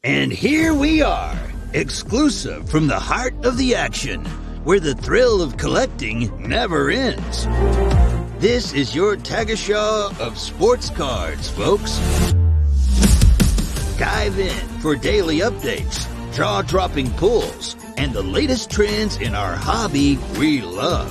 And here we are, exclusive from the heart of the action, where the thrill of collecting never ends. This is your Tagesschau of sports cards, folks. Dive in for daily updates, jaw-dropping pulls, and the latest trends in our hobby we love.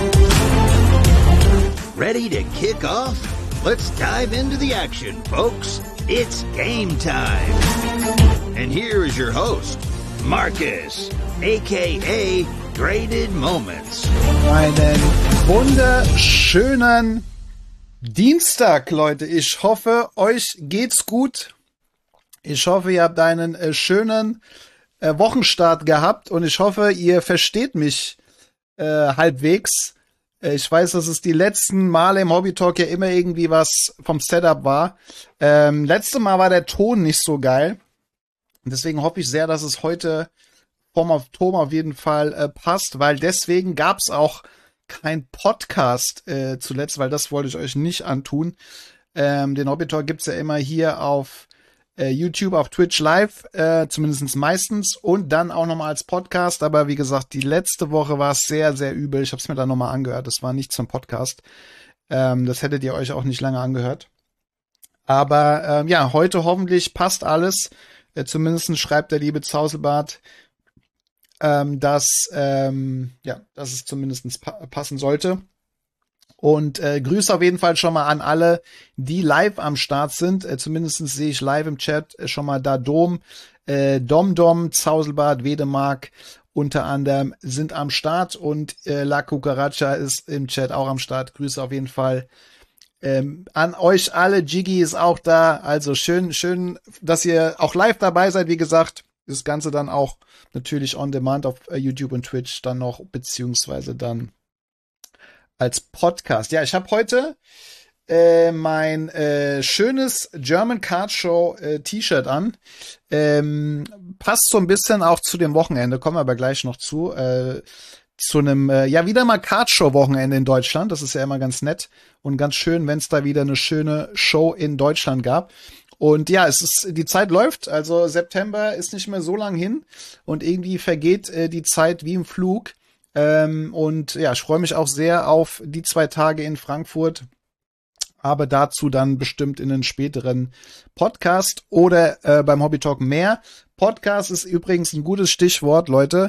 Ready to kick off? Let's dive into the action, folks. It's game time. And here is your host, Marcus, a.k.a. Graded Moments. Einen wunderschönen Dienstag, Leute. Ich hoffe, euch geht's gut. Ich hoffe, ihr habt einen schönen Wochenstart gehabt und ich hoffe, ihr versteht mich halbwegs. Ich weiß, dass es die letzten Male im Hobby Talk ja immer irgendwie was vom Setup war. Letztes Mal war der Ton nicht so geil. Deswegen hoffe ich sehr, dass es heute vom Ton auf jeden Fall passt, weil deswegen gab es auch kein Podcast zuletzt, weil das wollte ich euch nicht antun. Den Hobby Talk gibt's ja immer hier auf YouTube, auf Twitch live, zumindest meistens, und dann auch nochmal als Podcast. Aber wie gesagt, die letzte Woche war es sehr, sehr übel. Ich habe es mir dann nochmal angehört. Das war nicht zum Podcast. Das hättet ihr euch auch nicht lange angehört. Aber ja, heute hoffentlich passt alles. Zumindest schreibt der liebe Zauselbart, dass es zumindest passen sollte. Und Grüße auf jeden Fall schon mal an alle, die live am Start sind. Zumindest sehe ich live im Chat schon mal da Dom, Zauselbart, Wedemark unter anderem sind am Start und La Cucaracha ist im Chat auch am Start. Grüße auf jeden Fall an euch alle. Jiggy ist auch da. Also schön, dass ihr auch live dabei seid. Wie gesagt, das Ganze dann auch natürlich on demand auf YouTube und Twitch dann noch, beziehungsweise dann als Podcast. Ja, ich habe heute mein schönes German Card Show T-Shirt an. Passt so ein bisschen auch zu dem Wochenende, kommen wir aber gleich noch zu einem, wieder mal Card Show Wochenende in Deutschland. Das ist ja immer ganz nett und ganz schön, wenn es da wieder eine schöne Show in Deutschland gab. Und ja, die Zeit läuft, also September ist nicht mehr so lang hin und irgendwie vergeht die Zeit wie im Flug. Und ja, ich freue mich auch sehr auf die 2 Tage in Frankfurt, aber dazu dann bestimmt in einen späteren Podcast oder beim Hobby Talk mehr. Podcast ist übrigens ein gutes Stichwort, Leute.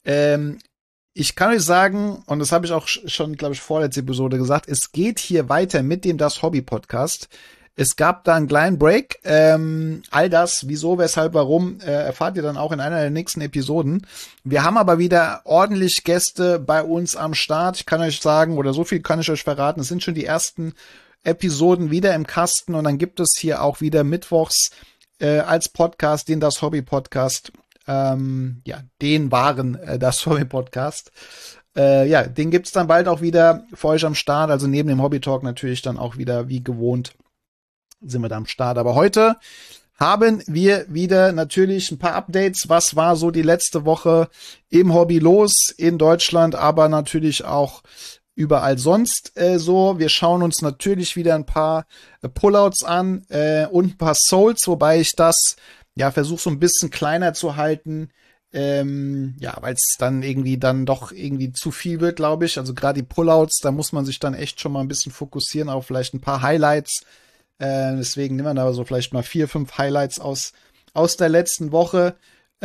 Ich kann euch sagen, und das habe ich auch schon, glaube ich, vorletzte Episode gesagt, es geht hier weiter mit dem Das Hobby Podcast. Es gab da einen kleinen Break. All das, wieso, weshalb, warum, erfahrt ihr dann auch in einer der nächsten Episoden. Wir haben aber wieder ordentlich Gäste bei uns am Start. Ich kann euch sagen, oder so viel kann ich euch verraten, es sind schon die ersten Episoden wieder im Kasten und dann gibt es hier auch wieder mittwochs als Podcast den Das Hobby Podcast. Den wahren Das Hobby Podcast. Den gibt's dann bald auch wieder für euch am Start. Also neben dem Hobby Talk natürlich dann auch wieder wie gewohnt sind wir da am Start. Aber heute haben wir wieder natürlich ein paar Updates. Was war so die letzte Woche im Hobby los in Deutschland, aber natürlich auch überall sonst so. Wir schauen uns natürlich wieder ein paar Pullouts an und ein paar Souls, wobei ich das versuche so ein bisschen kleiner zu halten. Weil es dann doch zu viel wird, glaube ich. Also gerade die Pullouts, da muss man sich dann echt schon mal ein bisschen fokussieren auf vielleicht ein paar Highlights. Deswegen nehmen wir da so vielleicht mal 4, 5 Highlights aus der letzten Woche.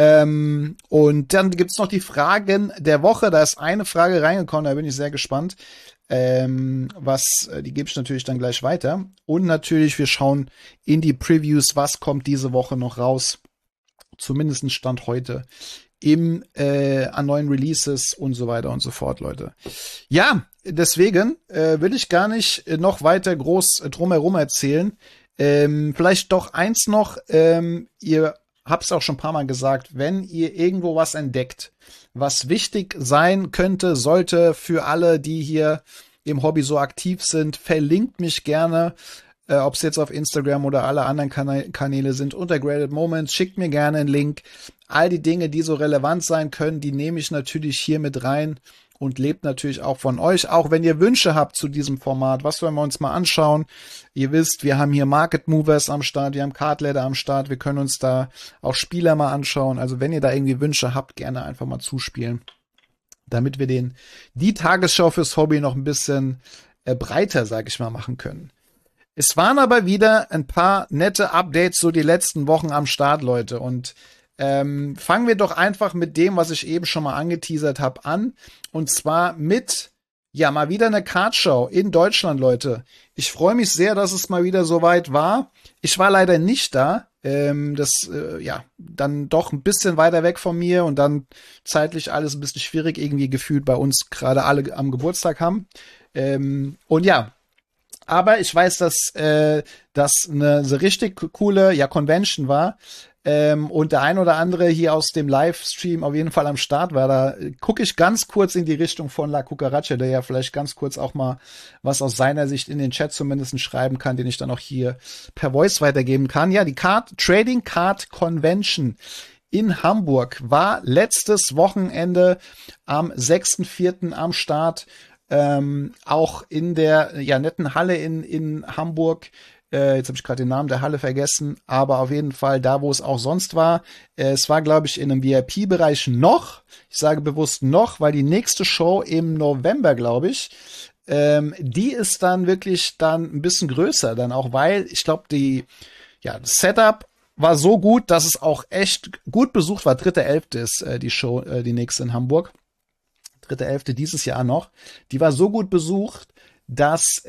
Und dann gibt's noch die Fragen der Woche. Da ist eine Frage reingekommen, da bin ich sehr gespannt. Die gebe ich natürlich dann gleich weiter. Und natürlich, wir schauen in die Previews, was kommt diese Woche noch raus. Zumindest Stand heute an neuen Releases und so weiter und so fort, Leute. Ja, deswegen will ich gar nicht noch weiter groß drumherum erzählen. Vielleicht doch eins noch, ihr habt es auch schon ein paar Mal gesagt, wenn ihr irgendwo was entdeckt, was wichtig sein könnte, sollte für alle, die hier im Hobby so aktiv sind, verlinkt mich gerne, ob es jetzt auf Instagram oder alle anderen Kanäle sind, unter Graded Moments, schickt mir gerne einen Link. All die Dinge, die so relevant sein können, die nehme ich natürlich hier mit rein und lebt natürlich auch von euch. Auch wenn ihr Wünsche habt zu diesem Format, was wollen wir uns mal anschauen? Ihr wisst, wir haben hier Market Movers am Start, wir haben Card Ladder am Start, wir können uns da auch Spieler mal anschauen. Also wenn ihr da irgendwie Wünsche habt, gerne einfach mal zuspielen, damit wir die Tagesschau fürs Hobby noch ein bisschen breiter, sag ich mal, machen können. Es waren aber wieder ein paar nette Updates so die letzten Wochen am Start, Leute. Und fangen wir doch einfach mit dem, was ich eben schon mal angeteasert habe, an. Und zwar mit, ja, mal wieder eine Cardshow in Deutschland, Leute. Ich freue mich sehr, dass es mal wieder soweit war. Ich war leider nicht da. Ja, dann doch ein bisschen weiter weg von mir und dann zeitlich alles ein bisschen schwierig, irgendwie gefühlt bei uns gerade alle am Geburtstag haben. Und ja, aber ich weiß, dass das eine so richtig coole Convention war. Und der ein oder andere hier aus dem Livestream auf jeden Fall am Start war. Da gucke ich ganz kurz in die Richtung von La Cucaracha, der ja vielleicht ganz kurz auch mal was aus seiner Sicht in den Chat zumindest schreiben kann, den ich dann auch hier per Voice weitergeben kann. Ja, die Trading Card Convention in Hamburg war letztes Wochenende am 6.4. am Start. Auch in der netten Halle in Hamburg. Jetzt habe ich gerade den Namen der Halle vergessen, aber auf jeden Fall da, wo es auch sonst war. Es war, glaube ich, in einem VIP-Bereich noch. Ich sage bewusst noch, weil die nächste Show im November, glaube ich, die ist dann wirklich dann ein bisschen größer, dann auch, weil ich glaube, das Setup war so gut, dass es auch echt gut besucht war. 3.11. ist die Show, die nächste in Hamburg. 3.11. dieses Jahr noch. Die war so gut besucht, dass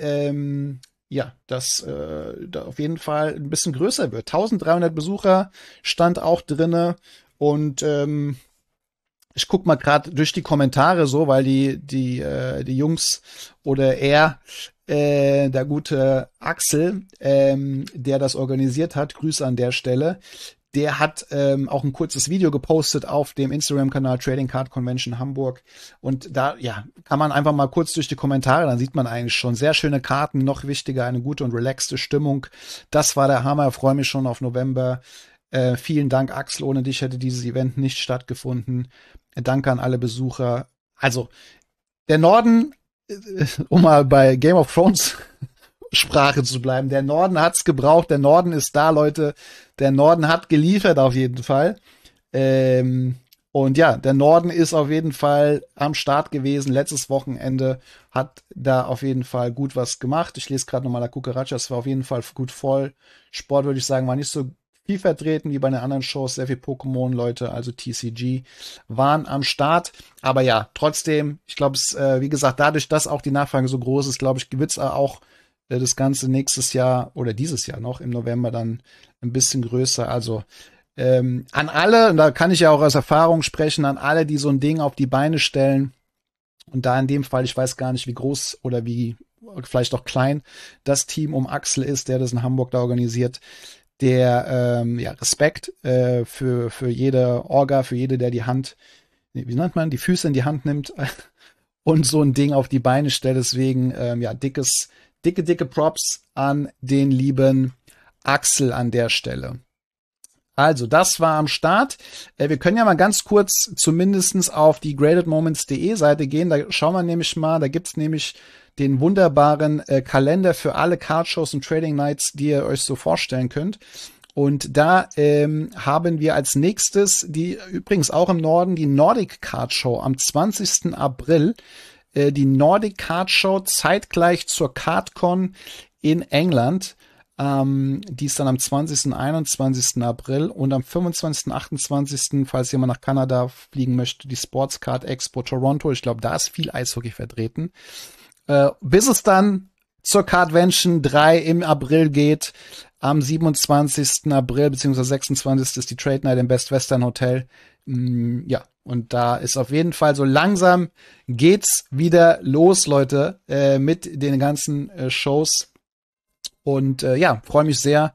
das da auf jeden Fall ein bisschen größer wird. 1300 Besucher stand auch drinne und ich guck mal gerade durch die Kommentare so, weil die Jungs oder der gute Axel, der das organisiert hat, Grüße an der Stelle, der hat auch ein kurzes Video gepostet auf dem Instagram-Kanal Trading Card Convention Hamburg. Und da, kann man einfach mal kurz durch die Kommentare, dann sieht man eigentlich schon sehr schöne Karten, noch wichtiger, eine gute und relaxte Stimmung. Das war der Hammer, freue mich schon auf November. Vielen Dank, Axel, ohne dich hätte dieses Event nicht stattgefunden. Danke an alle Besucher. Also, der Norden, um mal bei Game of Thrones Sprache zu bleiben. Der Norden hat's gebraucht, der Norden ist da, Leute. Der Norden hat geliefert auf jeden Fall. Und ja, der Norden ist auf jeden Fall am Start gewesen. Letztes Wochenende hat da auf jeden Fall gut was gemacht. Ich lese gerade nochmal La Cucaracha, es war auf jeden Fall gut voll. Sport, würde ich sagen, war nicht so viel vertreten wie bei den anderen Shows. Sehr viel Pokémon-Leute, also TCG, waren am Start. Aber ja, trotzdem, ich glaube, wie gesagt, dadurch, dass auch die Nachfrage so groß ist, glaube ich, wird's auch das Ganze nächstes Jahr oder dieses Jahr noch im November dann ein bisschen größer. Also an alle, und da kann ich ja auch aus Erfahrung sprechen, an alle, die so ein Ding auf die Beine stellen. Und da in dem Fall, ich weiß gar nicht, wie groß oder wie vielleicht auch klein das Team um Axel ist, der das in Hamburg da organisiert. Der Respekt für jede Orga, für jede, der die die Füße in die Hand nimmt und so ein Ding auf die Beine stellt. Deswegen dicke Props an den lieben Axel an der Stelle. Also, das war am Start. Wir können ja mal ganz kurz zumindestens auf die gradedmoments.de Seite gehen. Da schauen wir nämlich mal, da gibt's nämlich den wunderbaren Kalender für alle Cardshows und Trading Nights, die ihr euch so vorstellen könnt. Und da haben wir als nächstes übrigens auch im Norden die Nordic Card Show am 20. April. Die Nordic Card Show zeitgleich zur CardCon in England. Die ist dann am 20. und 21. April und am 25. und 28. falls jemand nach Kanada fliegen möchte, die Sports Card Expo Toronto. Ich glaube, da ist viel Eishockey vertreten. Bis es dann zur Cardvention 3 im April geht. Am 27. April bzw. 26. ist die Trade Night im Best Western Hotel. Ja, und da ist auf jeden Fall so langsam geht's wieder los, Leute, mit den ganzen Shows. Und freue mich sehr.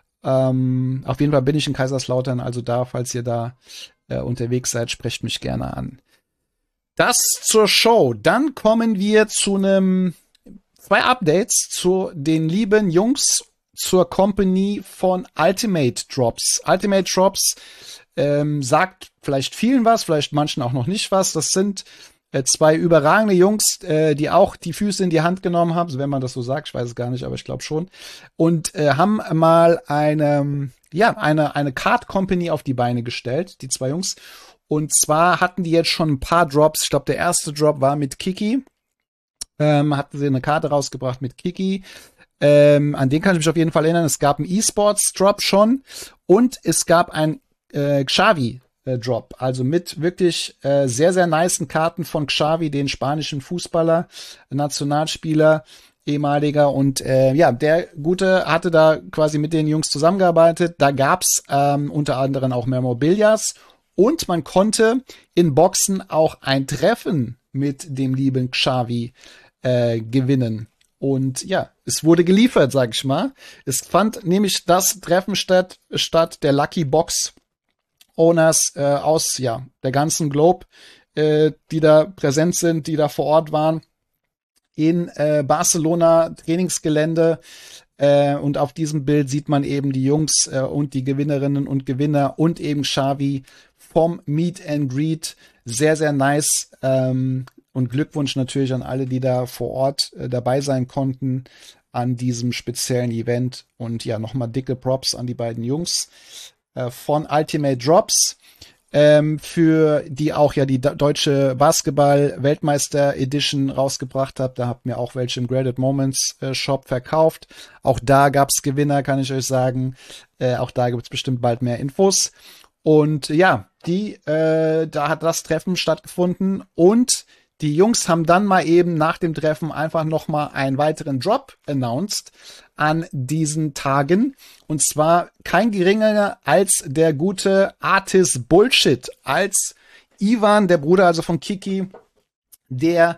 Auf jeden Fall bin ich in Kaiserslautern, also da, falls ihr da unterwegs seid, sprecht mich gerne an. Das zur Show. Dann kommen wir zu zwei Updates zu den lieben Jungs zur Company von Ultimate Drops. Ultimate Drops sagt vielleicht vielen was, vielleicht manchen auch noch nicht was. Das sind Zwei überragende Jungs, die auch die Füße in die Hand genommen haben, so wenn man das so sagt, ich weiß es gar nicht, aber ich glaube schon. Und haben mal eine Card Company auf die Beine gestellt, die zwei Jungs. Und zwar hatten die jetzt schon ein paar Drops. Ich glaube, der erste Drop war mit Kiki. Hatten sie eine Karte rausgebracht mit Kiki. An den kann ich mich auf jeden Fall erinnern. Es gab einen E-Sports-Drop schon und es gab ein Xavi-Drop. Also mit wirklich sehr, sehr nicen Karten von Xavi, den spanischen Fußballer, Nationalspieler, ehemaliger. Und der Gute hatte da quasi mit den Jungs zusammengearbeitet. Da gab's unter anderem auch Memorabilias und man konnte in Boxen auch ein Treffen mit dem lieben Xavi gewinnen. Und ja, es wurde geliefert, sag ich mal. Es fand nämlich das Treffen statt der Lucky Box Owners aus der ganzen Globe, die da präsent sind, die da vor Ort waren, in Barcelona Trainingsgelände. Und auf diesem Bild sieht man eben die Jungs und die Gewinnerinnen und Gewinner und eben Xavi vom Meet and Greet. Sehr, sehr nice. Und Glückwunsch natürlich an alle, die da vor Ort dabei sein konnten an diesem speziellen Event. Und ja, nochmal dicke Props an die beiden Jungs von Ultimate Drops, für die auch ja die deutsche Basketball-Weltmeister Edition rausgebracht habe. Da habt mir auch welche im Graded Moments Shop verkauft. Auch da gab's Gewinner, kann ich euch sagen. Auch da gibt's bestimmt bald mehr Infos. Und ja, da hat das Treffen stattgefunden und die Jungs haben dann mal eben nach dem Treffen einfach noch mal einen weiteren Drop announced an diesen Tagen. Und zwar kein geringerer als der gute Artist Bullshit, als Ivan, der Bruder also von Kiki, der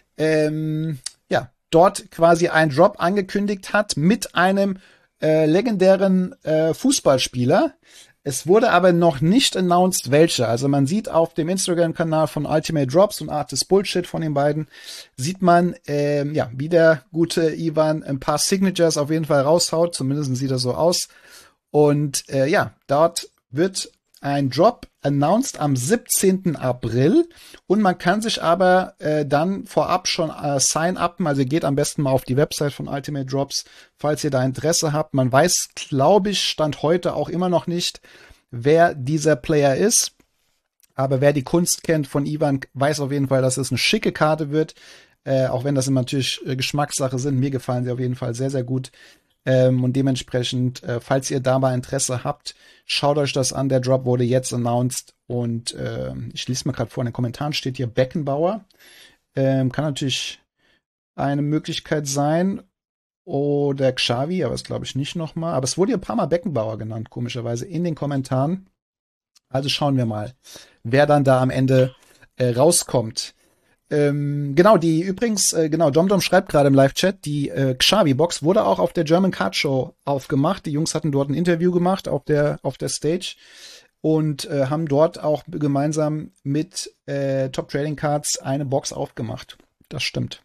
dort quasi einen Drop angekündigt hat mit einem legendären Fußballspieler. Es wurde aber noch nicht announced, welche. Also man sieht auf dem Instagram-Kanal von Ultimate Drops und Artist Bullshit von den beiden, sieht man, wie der gute Ivan ein paar Signatures auf jeden Fall raushaut. Zumindest sieht das so aus. Und dort wird ein Drop announced am 17. April. Und man kann sich aber dann vorab schon sign-upen. Also geht am besten mal auf die Website von Ultimate Drops, falls ihr da Interesse habt. Man weiß, glaube ich, Stand heute auch immer noch nicht, wer dieser Player ist. Aber wer die Kunst kennt von Ivan, weiß auf jeden Fall, dass es eine schicke Karte wird. Auch wenn das immer natürlich Geschmackssache sind. Mir gefallen sie auf jeden Fall sehr, sehr gut. Und dementsprechend, falls ihr da mal Interesse habt, schaut euch das an. Der Drop wurde jetzt announced. Und ich lese mal gerade vor, in den Kommentaren steht hier Beckenbauer. Kann natürlich eine Möglichkeit sein. Oder Xavi, aber das glaube ich nicht nochmal. Aber es wurde hier ein paar Mal Beckenbauer genannt, komischerweise, in den Kommentaren. Also schauen wir mal, wer dann da am Ende rauskommt. Domdom schreibt gerade im Live-Chat, die Xavi-Box wurde auch auf der German Card Show aufgemacht. Die Jungs hatten dort ein Interview gemacht auf der Stage und haben dort auch gemeinsam mit Top Trading Cards eine Box aufgemacht. Das stimmt.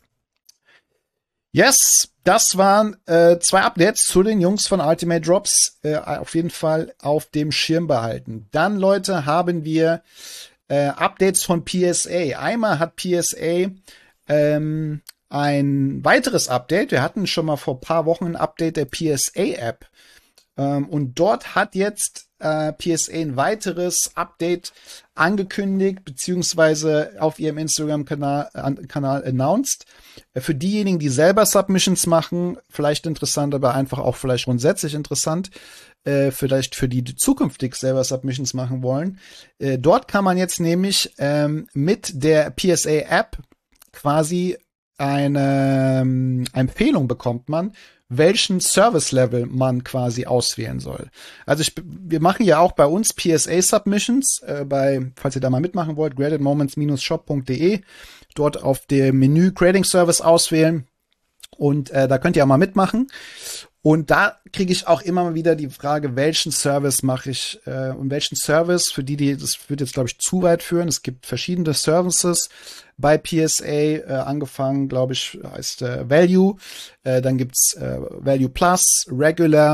Yes, das waren 2 Updates zu den Jungs von Ultimate Drops. Auf jeden Fall auf dem Schirm behalten. Dann, Leute, haben wir Updates von PSA. Einmal hat PSA ein weiteres Update. Wir hatten schon mal vor ein paar Wochen ein Update der PSA-App. Und dort hat jetzt PSA ein weiteres Update angekündigt, beziehungsweise auf ihrem Instagram-Kanal announced. Für diejenigen, die selber Submissions machen, vielleicht interessant, aber einfach auch vielleicht grundsätzlich interessant. Vielleicht für die zukünftig selber Submissions machen wollen. Dort kann man jetzt nämlich mit der PSA-App quasi eine Empfehlung bekommt man, welchen Service-Level man quasi auswählen soll. Also wir machen ja auch bei uns PSA-Submissions, falls ihr da mal mitmachen wollt, gradedmoments-shop.de, dort auf dem Menü Grading Service auswählen und da könnt ihr auch mal mitmachen. Und da kriege ich auch immer mal wieder die Frage, welchen Service mache ich und welchen Service, das wird jetzt, glaube ich, zu weit führen. Es gibt verschiedene Services bei PSA, angefangen, glaube ich, heißt Value. Dann gibt's Value Plus, Regular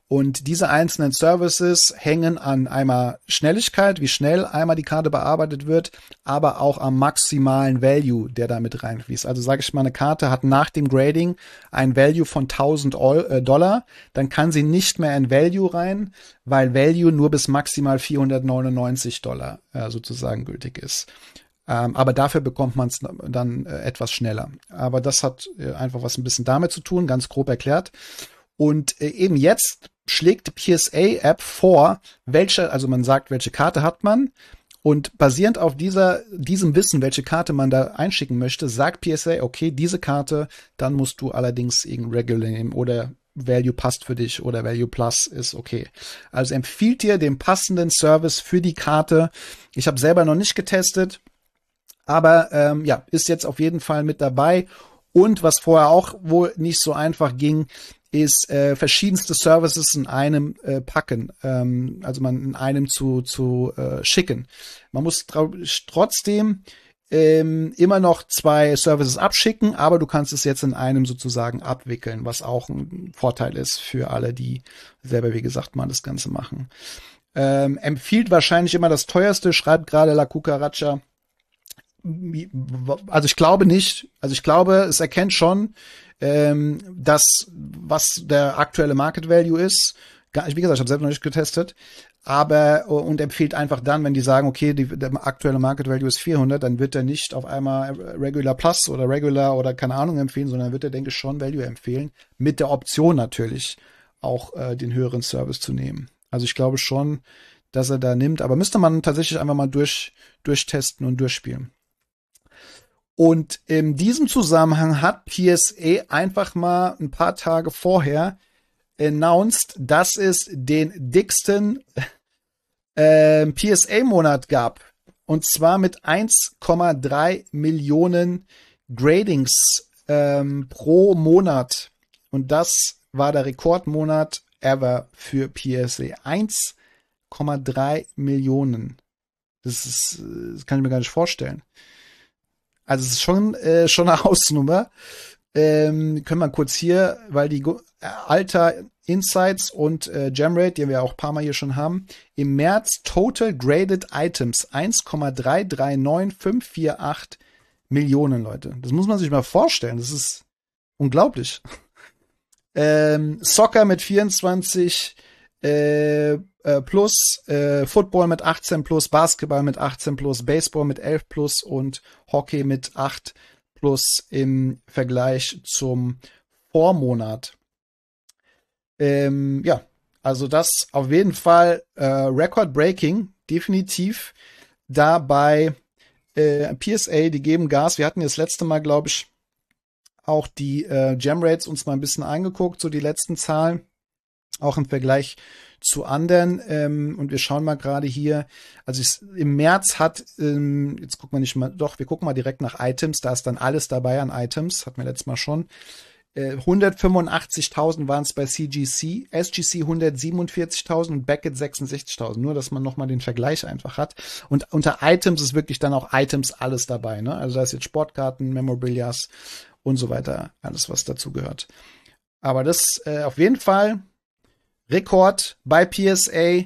Und diese einzelnen Services hängen an einmal Schnelligkeit, wie schnell einmal die Karte bearbeitet wird, aber auch am maximalen Value, der da mit reinfließt. Also sage ich mal, eine Karte hat nach dem Grading ein Value von $1000, dann kann sie nicht mehr in Value rein, weil Value nur bis maximal $499 sozusagen gültig ist. Aber dafür bekommt man es dann etwas schneller. Aber das hat einfach was ein bisschen damit zu tun, ganz grob erklärt. Und eben jetzt schlägt die PSA-App vor, also man sagt, welche Karte hat man. Und basierend auf diesem Wissen, welche Karte man da einschicken möchte, sagt PSA, okay, diese Karte, dann musst du allerdings irgendein Regular nehmen oder Value passt für dich oder Value Plus ist okay. Also empfiehlt dir den passenden Service für die Karte. Ich habe selber noch nicht getestet, aber ist jetzt auf jeden Fall mit dabei. Und was vorher auch wohl nicht so einfach ging, ist verschiedenste Services in einem packen, also man in einem zu schicken. Man muss trotzdem immer noch 2 Services abschicken, aber du kannst es jetzt in einem sozusagen abwickeln, was auch ein Vorteil ist für alle, die selber, wie gesagt, mal das Ganze machen. Empfiehlt wahrscheinlich immer das teuerste, schreibt gerade La Cucaracha. Also ich glaube nicht. Also ich glaube, es erkennt schon, das, was der aktuelle Market Value ist. Wie gesagt, ich habe selbst noch nicht getestet, und empfiehlt einfach dann, wenn die sagen, okay, der aktuelle Market Value ist 400, dann wird er nicht auf einmal Regular Plus oder Regular oder keine Ahnung empfehlen, sondern wird er, denke ich, schon Value empfehlen, mit der Option natürlich auch den höheren Service zu nehmen. Also ich glaube schon, dass er da nimmt, aber müsste man tatsächlich einfach mal durchtesten und durchspielen. Und in diesem Zusammenhang hat PSA einfach mal ein paar Tage vorher announced, dass es den dicksten PSA-Monat gab. Und zwar mit 1,3 Millionen Gradings pro Monat. Und das war der Rekordmonat ever für PSA. 1,3 Millionen. Das kann ich mir gar nicht vorstellen. Also es ist schon eine Hausnummer. Können wir kurz hier, weil die Alter Insights und Gemrate, die wir auch ein paar Mal hier schon haben, im März Total Graded Items 1,339548 Millionen, Leute. Das muss man sich mal vorstellen. Das ist unglaublich. Soccer mit 24 plus, Football mit 18 plus, Basketball mit 18 plus, Baseball mit 11 plus und Hockey mit 8 plus im Vergleich zum Vormonat. Also das auf jeden Fall Record-Breaking, definitiv. Dabei PSA, die geben Gas. Wir hatten das letzte Mal, glaube ich, auch die Gemrates uns mal ein bisschen angeguckt, so die letzten Zahlen, auch im Vergleich zu anderen. Und wir schauen mal gerade hier, also im März hat, jetzt gucken wir nicht mal, doch, wir gucken mal direkt nach Items, da ist dann alles dabei an Items, hatten wir letztes Mal schon. 185.000 waren es bei SGC 147.000 und Beckett 66.000. Nur, dass man nochmal den Vergleich einfach hat. Und unter Items ist wirklich dann auch Items alles dabei, ne? Also da ist jetzt Sportkarten, Memorabilias und so weiter, alles was dazu gehört. Aber das auf jeden Fall Rekord bei PSA.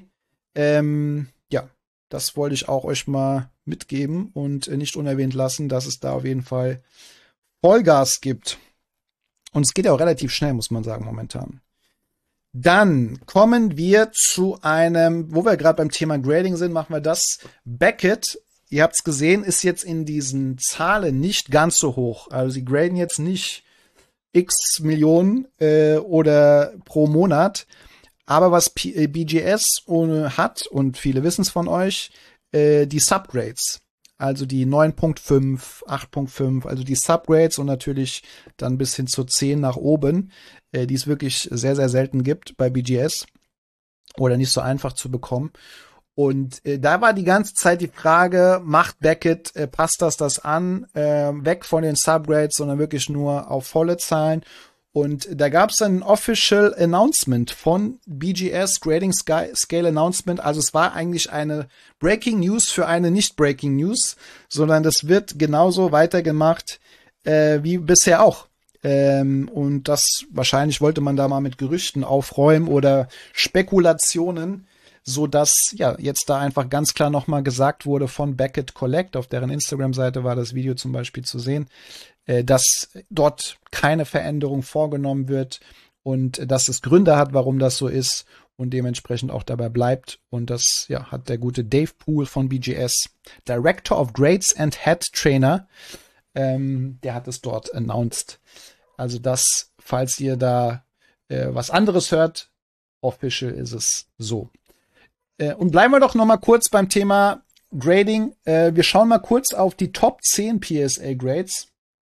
Das wollte ich auch euch mal mitgeben und nicht unerwähnt lassen, dass es da auf jeden Fall Vollgas gibt. Und es geht ja auch relativ schnell, muss man sagen, momentan. Dann kommen wir zu einem, wo wir gerade beim Thema Grading sind, machen wir das. Beckett, ihr habt es gesehen, ist jetzt in diesen Zahlen nicht ganz so hoch. Also sie graden jetzt nicht x Millionen oder pro Monat. Aber was BGS hat, und viele wissen es von euch, die Subgrades. Also die 9.5, 8.5, also die Subgrades und natürlich dann bis hin zu 10 nach oben, die es wirklich sehr, sehr selten gibt bei BGS oder nicht so einfach zu bekommen. Und da war die ganze Zeit die Frage, macht Beckett, passt das an, weg von den Subgrades, sondern wirklich nur auf volle Zahlen. Und da gab es ein Official Announcement von BGS, Grading Scale Announcement. Also es war eigentlich eine Breaking News für eine Nicht-Breaking News, sondern das wird genauso weitergemacht wie bisher auch. Und das wahrscheinlich wollte man da mal mit Gerüchten aufräumen oder Spekulationen, so dass ja jetzt da einfach ganz klar nochmal gesagt wurde von Beckett Collect, auf deren Instagram-Seite war das Video zum Beispiel zu sehen, dass dort keine Veränderung vorgenommen wird und dass es Gründe hat, warum das so ist und dementsprechend auch dabei bleibt. Und das ja, hat der gute Dave Poole von BGS, Director of Grades and Head Trainer, der hat es dort announced. Also das, falls ihr da was anderes hört, official ist es so. Und bleiben wir doch noch mal kurz beim Thema Grading. Wir schauen mal kurz auf die Top 10 PSA Grades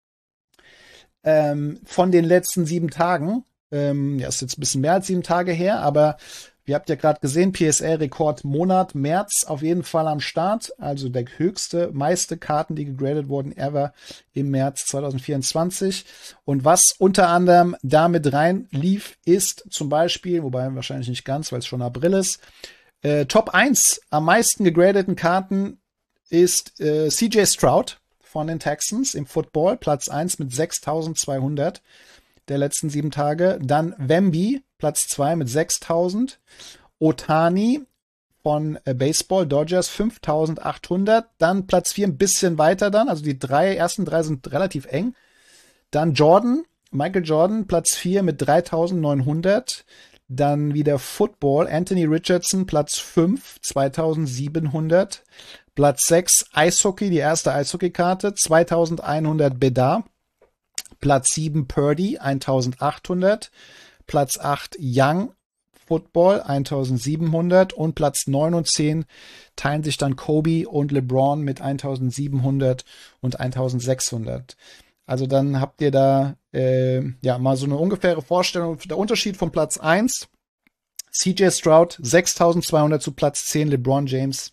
von den letzten 7 Tagen. Ja, ist jetzt ein bisschen mehr als 7 Tage her, aber ihr habt ja gerade gesehen, PSA-Rekord Monat März auf jeden Fall am Start. Also der meiste Karten, die gegradet wurden ever im März 2024. Und was unter anderem damit rein lief, ist zum Beispiel, wobei wahrscheinlich nicht ganz, weil es schon April ist, Top 1 am meisten gegradeten Karten ist CJ Stroud von den Texans im Football, Platz 1 mit 6.200 der letzten 7 Tage. Dann Wemby, Platz 2 mit 6.000. Ohtani von Baseball, Dodgers, 5.800. Dann Platz 4 ein bisschen weiter dann, also die ersten drei sind relativ eng. Dann Michael Jordan, Platz 4 mit 3.900. Dann wieder Football, Anthony Richardson, Platz 5, 2.700. Platz 6, Eishockey, die erste Eishockey-Karte, 2.100 Bedard. Platz 7, Purdy, 1.800. Platz 8, Young, Football, 1.700. Und Platz 9 und 10 teilen sich dann Kobe und LeBron mit 1.700 und 1.600. Also dann habt ihr da ja mal so eine ungefähre Vorstellung. Der Unterschied von Platz 1, CJ Stroud, 6.200 zu Platz 10, LeBron James,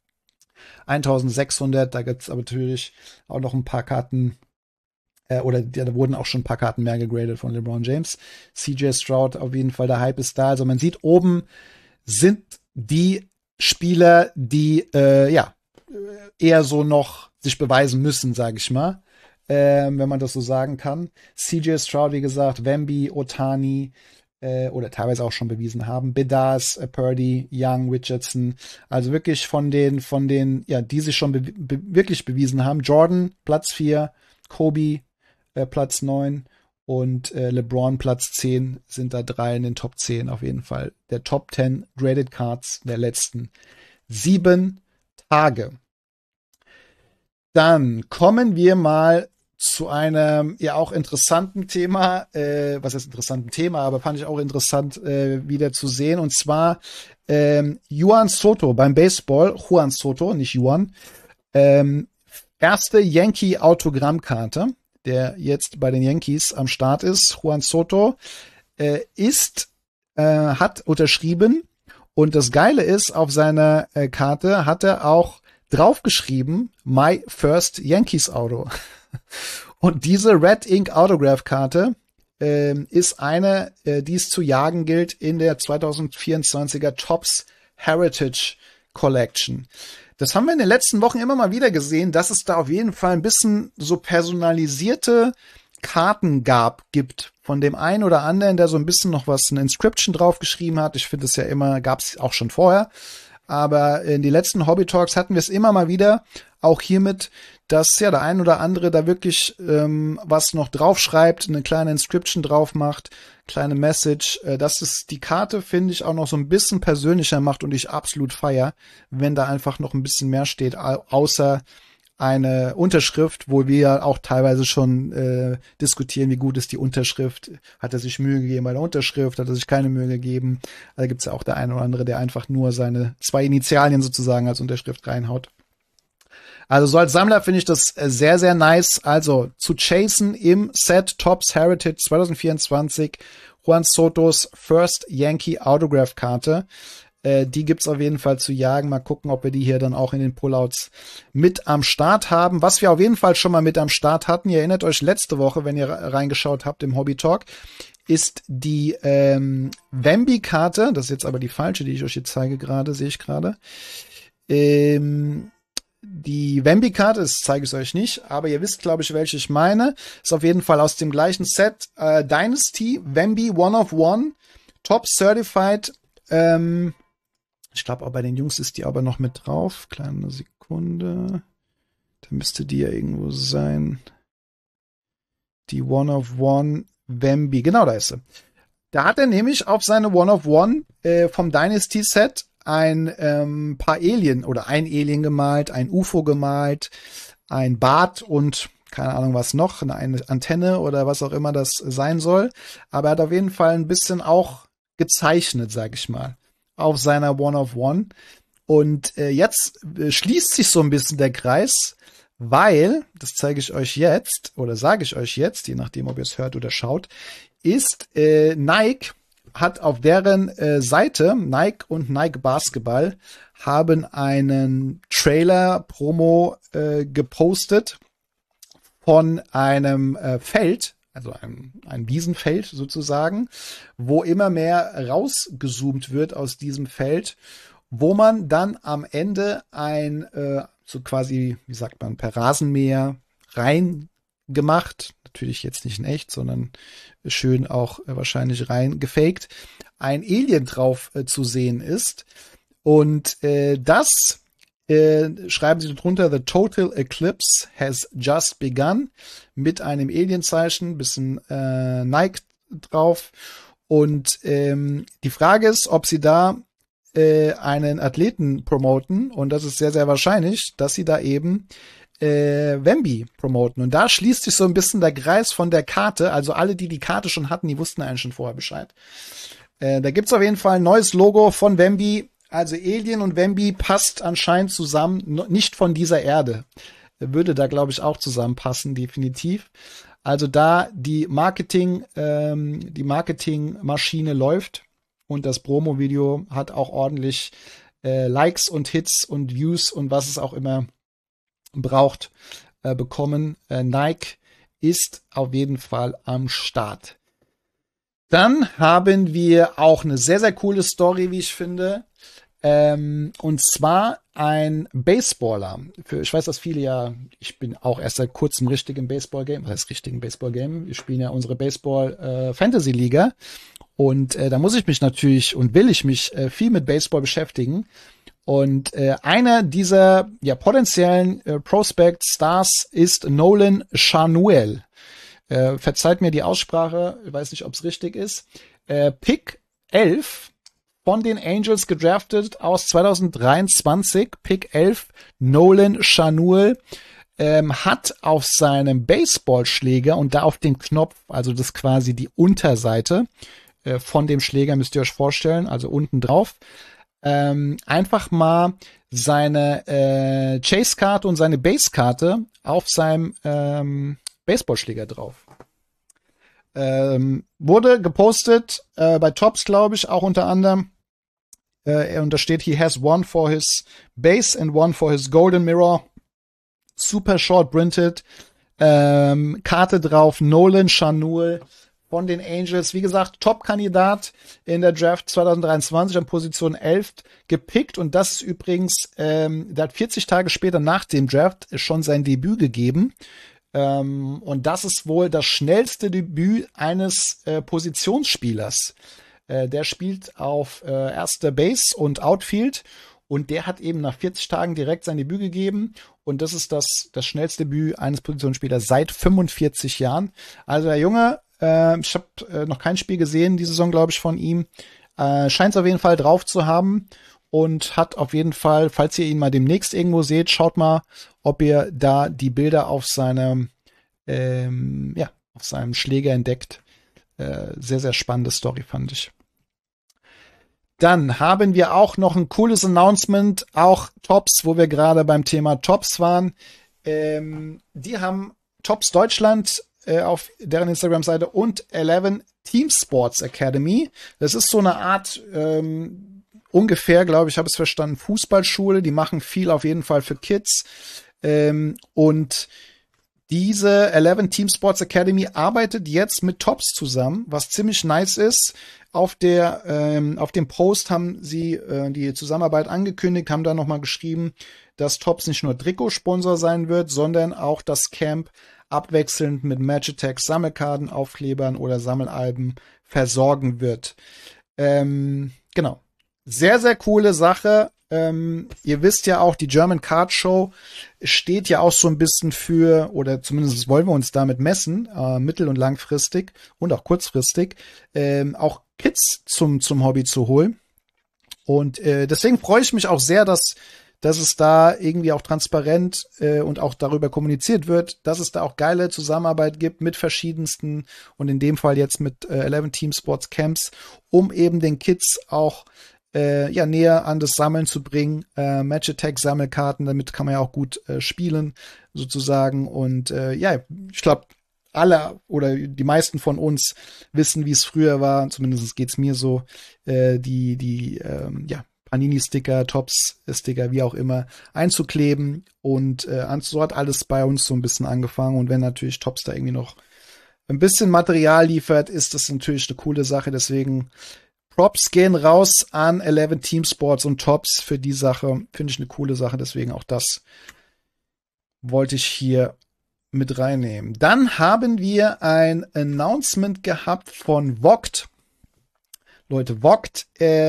1.600. Da gibt es aber natürlich auch noch ein paar Karten, oder da wurden auch schon ein paar Karten mehr gegradet von LeBron James. CJ Stroud, auf jeden Fall, der Hype ist da. Also man sieht, oben sind die Spieler, die ja eher so noch sich beweisen müssen, sage ich mal. Wenn man das so sagen kann. CJ Stroud, wie gesagt, Wemby, Ohtani oder teilweise auch schon bewiesen haben. Bedard, Purdy, Young, Richardson. Also wirklich von den, ja, die sich schon wirklich bewiesen haben. Jordan, Platz 4, Kobe, Platz 9 und LeBron, Platz 10 sind da 3 in den Top 10 auf jeden Fall. Der Top 10 Graded Cards der letzten 7 Tage. Dann kommen wir mal zu einem ja auch interessanten Thema, was heißt interessanten Thema, aber fand ich auch interessant wieder zu sehen, und zwar Juan Soto beim Baseball, Juan Soto, nicht Juan, erste Yankee-Autogrammkarte, der jetzt bei den Yankees am Start ist. Juan Soto hat unterschrieben, und das Geile ist, auf seiner Karte hat er auch draufgeschrieben, My First Yankees Auto. Und diese Red Ink Autograph Karte ist eine, die es zu jagen gilt in der 2024er Topps Heritage Collection. Das haben wir in den letzten Wochen immer mal wieder gesehen, dass es da auf jeden Fall ein bisschen so personalisierte Karten gibt von dem einen oder anderen, der so ein bisschen noch was, eine Inscription draufgeschrieben hat. Ich finde es ja immer, gab es auch schon vorher. Aber in die letzten Hobby Talks hatten wir es immer mal wieder, auch hiermit, dass ja der ein oder andere da wirklich was noch draufschreibt, eine kleine Inscription drauf macht, kleine Message, dass es die Karte, finde ich, auch noch so ein bisschen persönlicher macht und ich absolut feier, wenn da einfach noch ein bisschen mehr steht, außer eine Unterschrift, wo wir ja auch teilweise schon diskutieren, wie gut ist die Unterschrift. Hat er sich Mühe gegeben bei der Unterschrift? Hat er sich keine Mühe gegeben? Da gibt's ja auch der eine oder andere, der einfach nur seine 2 Initialien sozusagen als Unterschrift reinhaut. Also so als Sammler finde ich das sehr, sehr nice. Also zu chasen im Set Topps Heritage 2024 Juan Sotos First Yankee Autograph Karte. Die gibt's auf jeden Fall zu jagen. Mal gucken, ob wir die hier dann auch in den Pullouts mit am Start haben. Was wir auf jeden Fall schon mal mit am Start hatten, ihr erinnert euch letzte Woche, wenn ihr reingeschaut habt im Hobby Talk, ist die Wemby-Karte. Das ist jetzt aber die falsche, die ich euch hier zeige gerade, sehe ich gerade. die Wemby-Karte, das zeige ich euch nicht, aber ihr wisst, glaube ich, welche ich meine. Ist auf jeden Fall aus dem gleichen Set. Dynasty, Wemby, One of One, Top Certified. Ich glaube, auch bei den Jungs ist die aber noch mit drauf. Kleine Sekunde. Da müsste die ja irgendwo sein. Die One of One Wemby. Genau, da ist sie. Da hat er nämlich auf seine One of One vom Dynasty Set ein paar Alien oder ein Alien gemalt, ein UFO gemalt, ein Bart und keine Ahnung was noch, eine Antenne oder was auch immer das sein soll. Aber er hat auf jeden Fall ein bisschen auch gezeichnet, sag ich mal, auf seiner One of One. Und jetzt schließt sich so ein bisschen der Kreis, weil, das zeige ich euch jetzt oder sage ich euch jetzt, je nachdem, ob ihr es hört oder schaut, ist Nike hat auf deren Seite, Nike und Nike Basketball, haben einen Trailer-Promo gepostet von einem Feld, also ein Wiesenfeld sozusagen, wo immer mehr rausgezoomt wird aus diesem Feld, wo man dann am Ende so quasi, wie sagt man, per Rasenmäher reingemacht, natürlich jetzt nicht in echt, sondern schön auch wahrscheinlich rein gefaked, ein Alien drauf zu sehen ist. Und das schreiben sie drunter, The Total Eclipse has just begun, mit einem Alien-Zeichen, bisschen Nike drauf. Und die Frage ist, ob sie da einen Athleten promoten, und das ist sehr, sehr wahrscheinlich, dass sie da eben Wemby promoten. Und da schließt sich so ein bisschen der Kreis von der Karte. Also alle, die die Karte schon hatten, die wussten eigentlich schon vorher Bescheid. Da gibt's auf jeden Fall ein neues Logo von Wemby. Also Alien und Wemby passt anscheinend zusammen, nicht von dieser Erde. Würde da, glaube ich, auch zusammenpassen, definitiv. Also da die Marketingmaschine läuft und das Promo-Video hat auch ordentlich Likes und Hits und Views und was es auch immer braucht, bekommen. Nike ist auf jeden Fall am Start. Dann haben wir auch eine sehr, sehr coole Story, wie ich finde. Und zwar ein Baseballer. Ich weiß, dass viele ich bin auch erst seit kurzem richtig im Baseball-Game. Was heißt richtig im Baseball-Game? Wir spielen ja unsere Baseball-Fantasy-Liga. Und da muss ich mich natürlich und will ich mich viel mit Baseball beschäftigen. Und einer dieser potenziellen Prospect-Stars ist Nolan Schanuel. Verzeiht mir die Aussprache, ich weiß nicht, ob es richtig ist. Pick 11 von den Angels gedraftet aus 2023. Pick 11, Nolan Schanuel, hat auf seinem Baseballschläger und da auf dem Knopf, also das ist quasi die Unterseite von dem Schläger, müsst ihr euch vorstellen, also unten drauf, einfach mal seine Chase-Karte und seine Base-Karte auf seinem Baseballschläger drauf. Wurde gepostet bei Topps, glaube ich, auch unter anderem. Und da steht, he has one for his base and one for his golden mirror. Super short printed. Karte drauf, Nolan Schanuel von den Angels. Wie gesagt, Top-Kandidat in der Draft 2023 an Position 11 gepickt. Und das ist übrigens, der hat 40 Tage später nach dem Draft schon sein Debüt gegeben. Und das ist wohl das schnellste Debüt eines Positionsspielers. Der spielt auf erster Base und Outfield. Und der hat eben nach 40 Tagen direkt sein Debüt gegeben. Und das ist das schnellste Debüt eines Positionsspielers seit 45 Jahren. Also der Junge, ich habe noch kein Spiel gesehen, die Saison, glaube ich, von ihm. Scheint es auf jeden Fall drauf zu haben. Und hat auf jeden Fall, falls ihr ihn mal demnächst irgendwo seht, schaut mal, ob ihr da die Bilder auf seinem Schläger entdeckt. Sehr, sehr spannende Story, fand ich. Dann haben wir auch noch ein cooles Announcement, auch Topps, wo wir gerade beim Thema Topps waren. Die haben Topps Deutschland auf deren Instagram-Seite und 11 Team Sports Academy. Das ist so eine Art ungefähr, glaube ich, habe es verstanden, Fußballschule. Die machen viel auf jeden Fall für Kids. Und Diese 11 Team Sports Academy arbeitet jetzt mit Tops zusammen, was ziemlich nice ist. Auf dem Post haben sie die Zusammenarbeit angekündigt, haben da nochmal geschrieben, dass Tops nicht nur Trikotsponsor sein wird, sondern auch das Camp abwechselnd mit Match Attack Sammelkarten, Aufklebern oder Sammelalben versorgen wird. Genau. Sehr, sehr coole Sache. Ihr wisst ja auch, die German Card Show steht ja auch so ein bisschen für, oder zumindest wollen wir uns damit messen, mittel- und langfristig und auch kurzfristig, auch Kids zum Hobby zu holen. Und deswegen freue ich mich auch sehr, dass es da irgendwie auch transparent und auch darüber kommuniziert wird, dass es da auch geile Zusammenarbeit gibt mit verschiedensten und in dem Fall jetzt mit 11 Team Sports Camps, um eben den Kids auch näher an das Sammeln zu bringen. Match Attack Sammelkarten, damit kann man ja auch gut spielen, sozusagen. Und ich glaube, alle oder die meisten von uns wissen, wie es früher war. Zumindest geht's mir so. Panini-Sticker, Tops-Sticker, wie auch immer, einzukleben. Und so hat alles bei uns so ein bisschen angefangen. Und wenn natürlich Tops da irgendwie noch ein bisschen Material liefert, ist das natürlich eine coole Sache. Deswegen Props gehen raus an 11 Team Sports und Tops für die Sache. Finde ich eine coole Sache, deswegen auch das wollte ich hier mit reinnehmen. Dann haben wir ein Announcement gehabt von Vogt. Leute, Vogt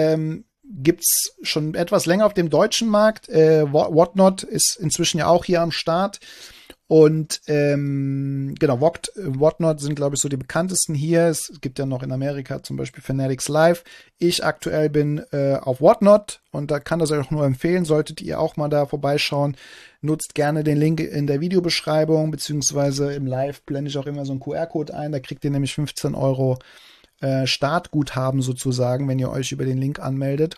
gibt's schon etwas länger auf dem deutschen Markt. Whatnot ist inzwischen ja auch hier am Start. Und genau, Whatnot sind, glaube ich, so die bekanntesten hier. Es gibt ja noch in Amerika zum Beispiel Fanatics Live. Ich aktuell bin auf Whatnot und da kann das euch auch nur empfehlen. Solltet ihr auch mal da vorbeischauen, nutzt gerne den Link in der Videobeschreibung, beziehungsweise im Live blende ich auch immer so einen QR-Code ein. Da kriegt ihr nämlich 15 € Startguthaben sozusagen, wenn ihr euch über den Link anmeldet.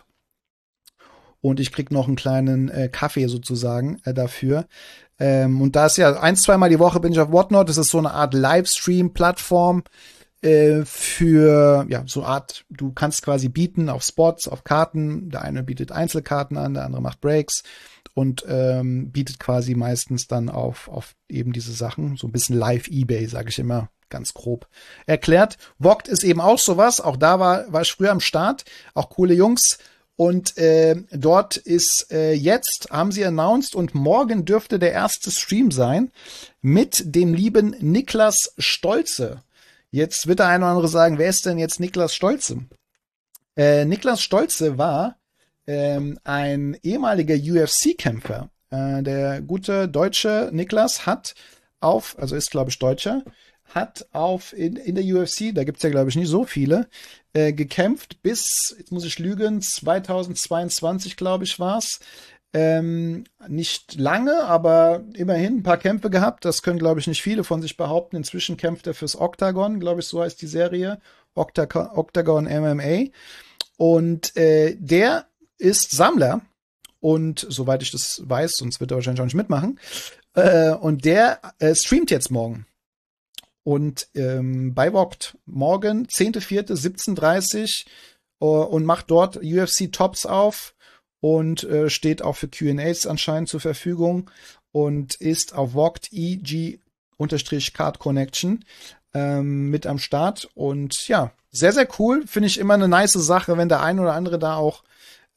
Und ich krieg noch einen kleinen Kaffee sozusagen dafür. Und da ist ja 1-2 Mal die Woche bin ich auf Whatnot. Das ist so eine Art Livestream-Plattform für, ja, so eine Art, du kannst quasi bieten auf Spots, auf Karten. Der eine bietet Einzelkarten an, der andere macht Breaks und bietet quasi meistens dann auf eben diese Sachen. So ein bisschen Live-Ebay, sage ich immer, ganz grob erklärt. Vogt ist eben auch sowas. Auch da war ich früher am Start. Auch coole Jungs. Und dort ist jetzt, haben sie announced, und morgen dürfte der erste Stream sein mit dem lieben Niklas Stolze. Jetzt wird der eine oder andere sagen, wer ist denn jetzt Niklas Stolze? Niklas Stolze war ein ehemaliger UFC-Kämpfer. Der gute deutsche Niklas hat also ist, glaube ich, Deutscher, hat in der UFC, da gibt's ja, glaube ich, nicht so viele, gekämpft bis, jetzt muss ich lügen, 2022, glaube ich, war's. Nicht lange, aber immerhin ein paar Kämpfe gehabt. Das können, glaube ich, nicht viele von sich behaupten. Inzwischen kämpft er fürs Octagon, glaube ich, so heißt die Serie. Octagon MMA. Und der ist Sammler. Und soweit ich das weiß, sonst wird er wahrscheinlich auch nicht mitmachen. Und der streamt jetzt morgen. Und bei Vogt morgen, 10.04., 17:30 und macht dort UFC Tops auf und steht auch für Q&As anscheinend zur Verfügung und ist auf Vogt EG-Card Connection mit am Start. Und ja, sehr, sehr cool. Finde ich immer eine nice Sache, wenn der ein oder andere da auch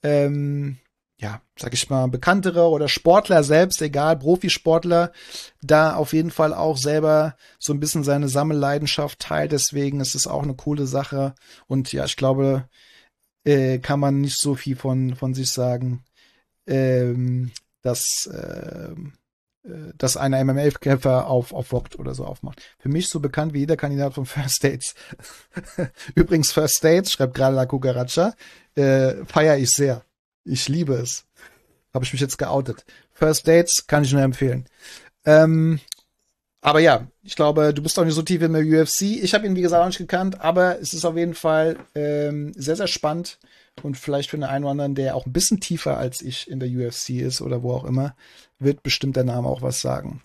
sag ich mal, bekanntere oder Sportler selbst, egal, Profisportler, da auf jeden Fall auch selber so ein bisschen seine Sammelleidenschaft teilt. Deswegen ist es auch eine coole Sache. Und ja, ich glaube, kann man nicht so viel von sich sagen, dass ein MMA-Kämpfer auf Vogt oder so aufmacht. Für mich so bekannt wie jeder Kandidat von First Dates. Übrigens, First Dates, schreibt gerade La Cucaracha, feiere ich sehr. Ich liebe es. Habe ich mich jetzt geoutet. First Dates kann ich nur empfehlen. Aber ja, ich glaube, du bist auch nicht so tief in der UFC. Ich habe ihn, wie gesagt, auch nicht gekannt, aber es ist auf jeden Fall sehr, sehr spannend. Und vielleicht für den einen oder anderen, der auch ein bisschen tiefer als ich in der UFC ist oder wo auch immer, wird bestimmt der Name auch was sagen.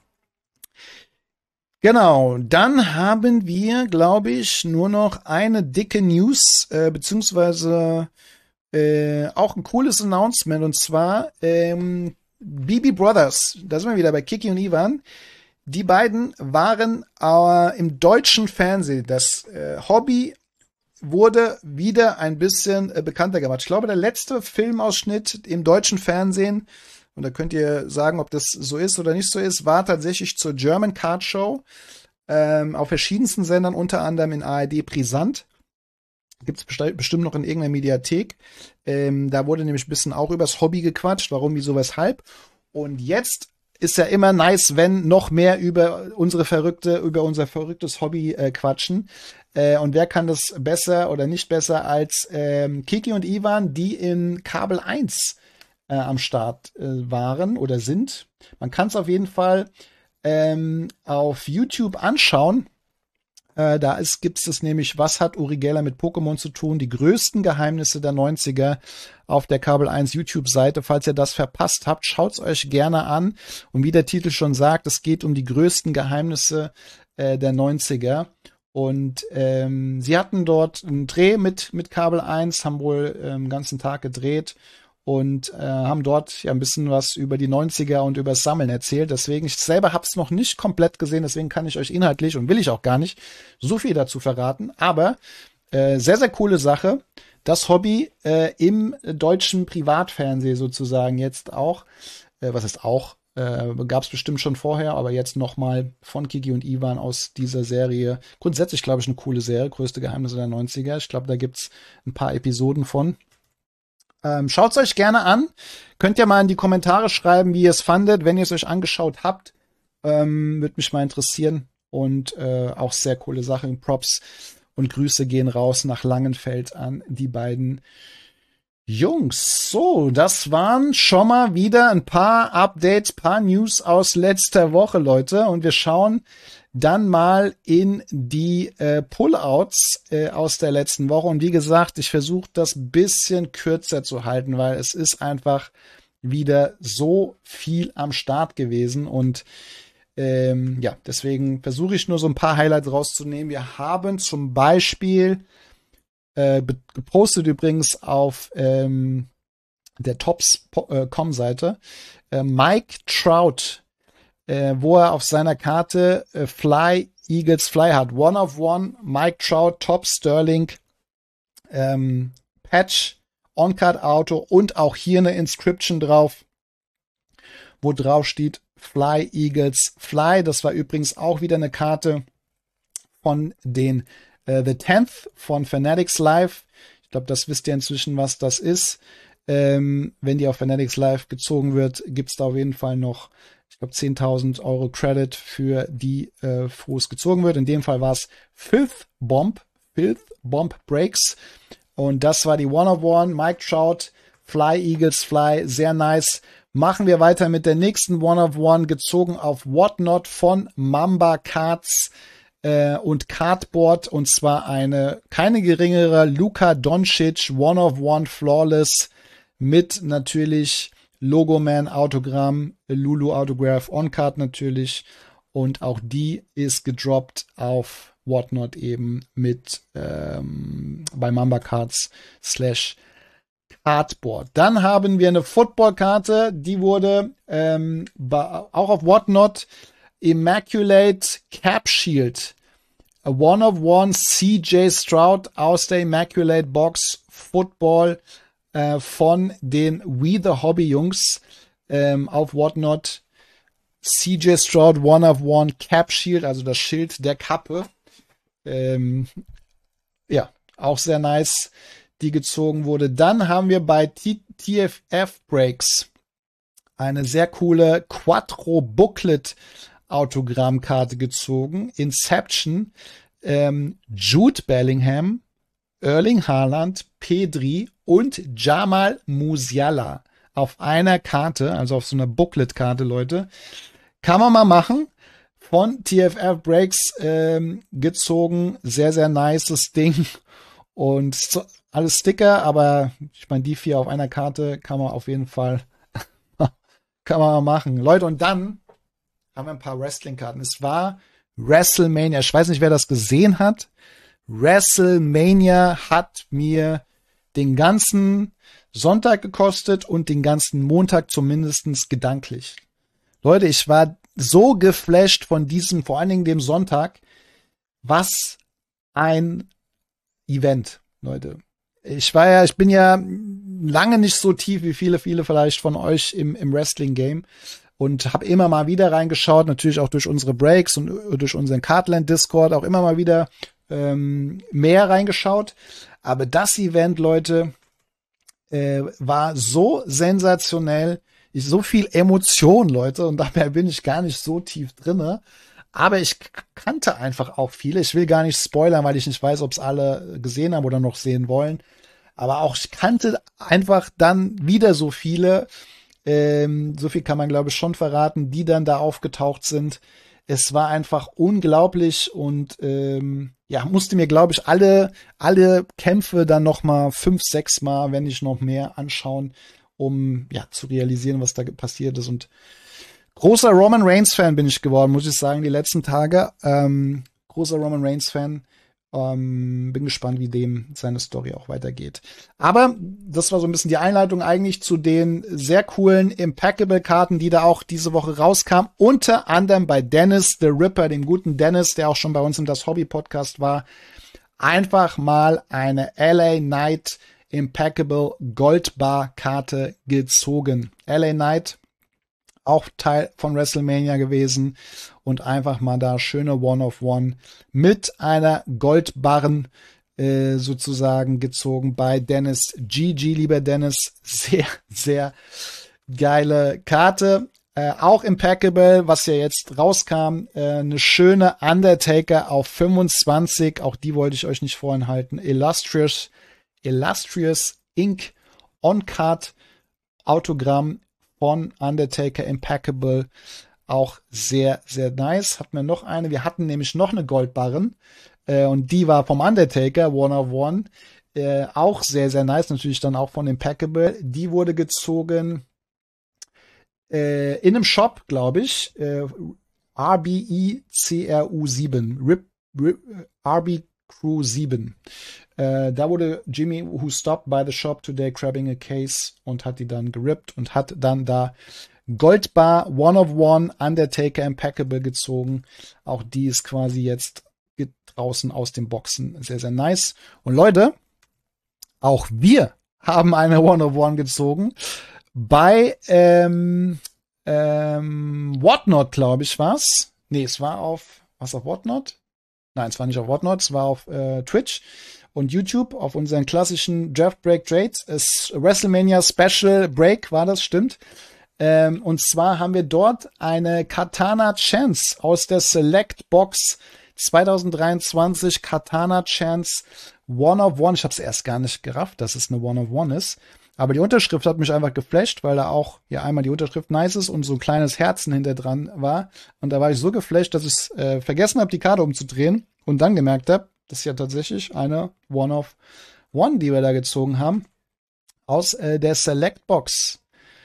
Genau, dann haben wir, glaube ich, nur noch eine dicke News, beziehungsweise auch ein cooles Announcement, und zwar BB Brothers. Da sind wir wieder bei Kiki und Ivan. die beiden waren im deutschen Fernsehen. Das Hobby wurde wieder ein bisschen bekannter gemacht. Ich glaube, der letzte Filmausschnitt im deutschen Fernsehen, und da könnt ihr sagen, ob das so ist oder nicht so ist, war tatsächlich zur German Card Show auf verschiedensten Sendern, unter anderem in ARD Brisant. Gibt's bestimmt noch in irgendeiner Mediathek. Da wurde nämlich ein bisschen auch übers Hobby gequatscht, warum, wieso, weshalb. Und jetzt ist ja immer nice, wenn noch mehr über unser verrücktes Hobby quatschen. Und wer kann das besser oder nicht besser als Kiki und Ivan, die in Kabel 1 am Start waren oder sind. Man kann es auf jeden Fall auf YouTube anschauen. Gibt es nämlich, was hat Uri Geller mit Pokémon zu tun? Die größten Geheimnisse der 90er auf der Kabel 1 YouTube-Seite. Falls ihr das verpasst habt, schaut's euch gerne an. Und wie der Titel schon sagt, es geht um die größten Geheimnisse der 90er. Und sie hatten dort einen Dreh mit Kabel 1, haben wohl den ganzen Tag gedreht und haben dort ja ein bisschen was über die 90er und über das Sammeln erzählt. Deswegen, ich selber habe es noch nicht komplett gesehen, deswegen kann ich euch inhaltlich und will ich auch gar nicht so viel dazu verraten. Aber sehr, sehr coole Sache. Das Hobby im deutschen Privatfernsehen sozusagen jetzt auch. Was ist auch? Gab es bestimmt schon vorher, aber jetzt nochmal von Kiki und Ivan aus dieser Serie. Grundsätzlich, glaube ich, eine coole Serie. Größte Geheimnisse der 90er. Ich glaube, da gibt's ein paar Episoden von. Schaut's euch gerne an. Könnt ihr mal in die Kommentare schreiben, wie ihr es fandet, wenn ihr es euch angeschaut habt. Würde mich mal interessieren. Und auch sehr coole Sachen. Props und Grüße gehen raus nach Langenfeld an die beiden Jungs. So, das waren schon mal wieder ein paar Updates, paar News aus letzter Woche, Leute. Und wir schauen dann mal in die Pullouts aus der letzten Woche. Und wie gesagt, ich versuche das bisschen kürzer zu halten, weil es ist einfach wieder so viel am Start gewesen. Und ja, deswegen versuche ich nur so ein paar Highlights rauszunehmen. Wir haben zum Beispiel gepostet übrigens auf der Tops.com-Seite Mike Trout, wo er auf seiner Karte Fly Eagles Fly hat. One of One, Mike Trout, Top Sterling, Patch, On-Card Auto und auch hier eine Inscription drauf, wo drauf steht Fly Eagles Fly. Das war übrigens auch wieder eine Karte von den The Tenth von Fanatics Live. Ich glaube, das wisst ihr inzwischen, was das ist. Wenn die auf Fanatics Live gezogen wird, gibt's da auf jeden Fall noch, ich glaube, 10.000 Euro Credit für die, wo es gezogen wird. In dem Fall war es Filth Bomb Breaks. Und das war die One of One, Mike Trout, Fly Eagles Fly, sehr nice. Machen wir weiter mit der nächsten One of One, gezogen auf Whatnot von Mamba Cards und Cardboard, und zwar keine geringere Luka Doncic One of One Flawless mit natürlich Logoman Autogramm, Lulu Autograph on Card natürlich, und auch die ist gedroppt auf Whatnot eben mit bei Mamba Cards / Cardboard. Dann haben wir eine Football-Karte, die wurde auch auf Whatnot Immaculate Cap Shield. A One of One CJ Stroud aus der Immaculate Box Football von den We the Hobby Jungs auf Whatnot. CJ Stroud One of One Cap Shield, also das Schild der Kappe. Ja, auch sehr nice, die gezogen wurde. Dann haben wir bei TFF Breaks eine sehr coole Quattro Booklet Autogrammkarte gezogen. Inception, Jude Bellingham, Erling Haaland, Pedri und Jamal Musiala auf einer Karte, also auf so einer Booklet-Karte, Leute. Kann man mal machen. Von TFF Breaks gezogen. Sehr, sehr nices Ding. Und alles Sticker, aber ich meine, die 4 auf einer Karte kann man auf jeden Fall kann man mal machen. Leute, und dann haben wir ein paar Wrestling-Karten. Es war WrestleMania. Ich weiß nicht, wer das gesehen hat. WrestleMania hat mir den ganzen Sonntag gekostet und den ganzen Montag zumindest gedanklich. Leute, ich war so geflasht von diesem, vor allen Dingen dem Sonntag. Was ein Event, Leute. Ich bin ja lange nicht so tief wie viele vielleicht von euch im Wrestling-Game und habe immer mal wieder reingeschaut, natürlich auch durch unsere Breaks und durch unseren Cardland-Discord auch immer mal wieder mehr reingeschaut. Aber das Event, Leute, war so sensationell, so viel Emotion, Leute, und dabei bin ich gar nicht so tief drinne. Aber ich kannte einfach auch viele. Ich will gar nicht spoilern, weil ich nicht weiß, ob es alle gesehen haben oder noch sehen wollen. Aber auch ich kannte einfach dann wieder so viele. So viel kann man, glaube ich, schon verraten, die dann da aufgetaucht sind. Es war einfach unglaublich und musste mir, glaube ich, alle Kämpfe dann noch mal 5, 6 Mal, wenn nicht noch mehr, anschauen, um zu realisieren, was da passiert ist. Und großer Roman Reigns-Fan bin ich geworden, muss ich sagen, die letzten Tage. Großer Roman Reigns-Fan. Bin gespannt, wie dem seine Story auch weitergeht. Aber das war so ein bisschen die Einleitung eigentlich zu den sehr coolen Impeccable-Karten, die da auch diese Woche rauskamen. Unter anderem bei Dennis the Ripper, dem guten Dennis, der auch schon bei uns im Das Hobby-Podcast war. Einfach mal eine LA Knight Impeccable Goldbar-Karte gezogen. LA Knight, auch Teil von WrestleMania gewesen und einfach mal da schöne One-of-One mit einer Goldbarren sozusagen gezogen bei Dennis GG, lieber Dennis. Sehr, sehr geile Karte. Auch Impeccable, was ja jetzt rauskam, eine schöne Undertaker auf 25, auch die wollte ich euch nicht vorenthalten. Illustrious Ink On-Card Autogramm von Undertaker Impeccable, auch sehr, sehr nice. Hatten wir noch eine. Wir hatten nämlich noch eine Goldbarren und die war vom Undertaker, One-of-One. Auch sehr, sehr nice. Natürlich dann auch von Impeccable. Die wurde gezogen in einem Shop, glaube ich. RBECRU7. RB Crew 7. Da wurde Jimmy, who stopped by the shop today, grabbing a case und hat die dann gerippt und hat dann da Goldbar One-of-One Undertaker Impeccable gezogen. Auch die ist quasi jetzt draußen aus den Boxen. Sehr, sehr nice. Und Leute, auch wir haben eine One-of-One gezogen. Bei Whatnot, glaube ich, war's. Nee, es war auf Whatnot? Nein, es war nicht auf Whatnot, es war auf Twitch und YouTube, auf unseren klassischen Draft Break Trades. WrestleMania Special Break war das, stimmt. Und zwar haben wir dort eine Katana Chance aus der Select Box 2023. Katana Chance One-of-One. Ich habe es erst gar nicht gerafft, dass es eine One-of-One ist. Aber die Unterschrift hat mich einfach geflasht, weil da auch einmal die Unterschrift nice ist und so ein kleines Herzen hinter dran war. Und da war ich so geflasht, dass ich vergessen habe, die Karte umzudrehen und dann gemerkt habe, das ist ja tatsächlich eine One-of-One, die wir da gezogen haben, aus der Select Box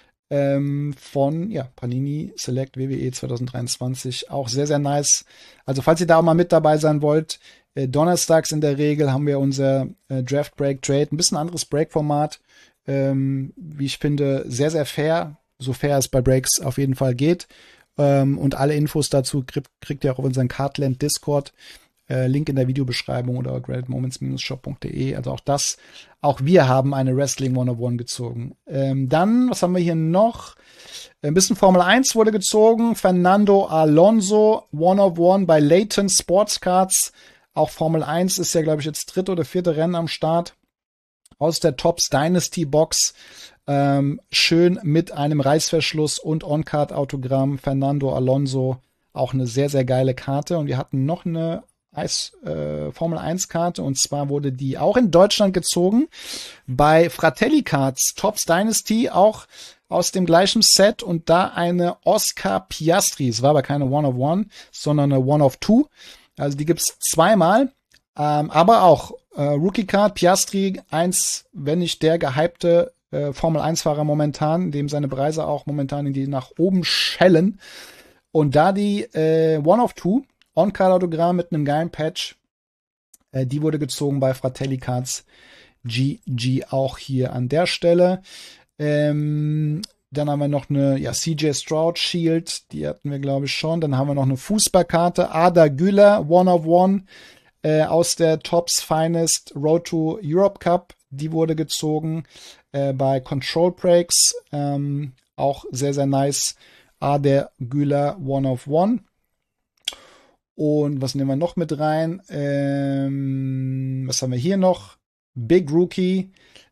von Panini Select WWE 2023. Auch sehr, sehr nice. Also falls ihr da auch mal mit dabei sein wollt, donnerstags in der Regel haben wir unser Draft Break Trade, ein bisschen anderes Break-Format. Wie ich finde, sehr, sehr fair. So fair es bei Breaks auf jeden Fall geht. Und alle Infos dazu kriegt ihr auch auf unseren Cardland Discord. Link in der Videobeschreibung oder greatmoments-shop.de. Also auch wir haben eine Wrestling 101 gezogen. Dann, was haben wir hier noch? Ein bisschen Formel 1 wurde gezogen. Fernando Alonso 101 bei Layton Sports Cards. Auch Formel 1 ist ja, glaube ich, jetzt 3. oder 4. Rennen am Start. Aus der Topps Dynasty Box. Schön mit einem Reißverschluss und On-Card-Autogramm. Fernando Alonso. Auch eine sehr, sehr geile Karte. Und wir hatten noch eine Formel 1 Karte. Und zwar wurde die auch in Deutschland gezogen. Bei Fratelli Cards. Topps Dynasty. Auch aus dem gleichen Set. Und da eine Oscar Piastri. Es war aber keine One-of-One, sondern eine One-of-Two. Also die gibt's zweimal. Aber auch Rookie Card, Piastri, wenn nicht der gehypte Formel-1-Fahrer momentan, dem seine Preise auch momentan in die nach oben schellen. Und da die One-of-Two, On-Card-Autogramm mit einem geilen Patch, die wurde gezogen bei Fratelli Cards GG auch hier an der Stelle. Dann haben wir noch eine CJ Stroud Shield, die hatten wir, glaube ich, schon. Dann haben wir noch eine Fußballkarte, Arda Güler, One of One, aus der Topps Finest Road to Europe Cup. Die wurde gezogen bei Control Breaks. Auch sehr, sehr nice. Arda Güler, One of One. Und was nehmen wir noch mit rein? Was haben wir hier noch? Big Rookie.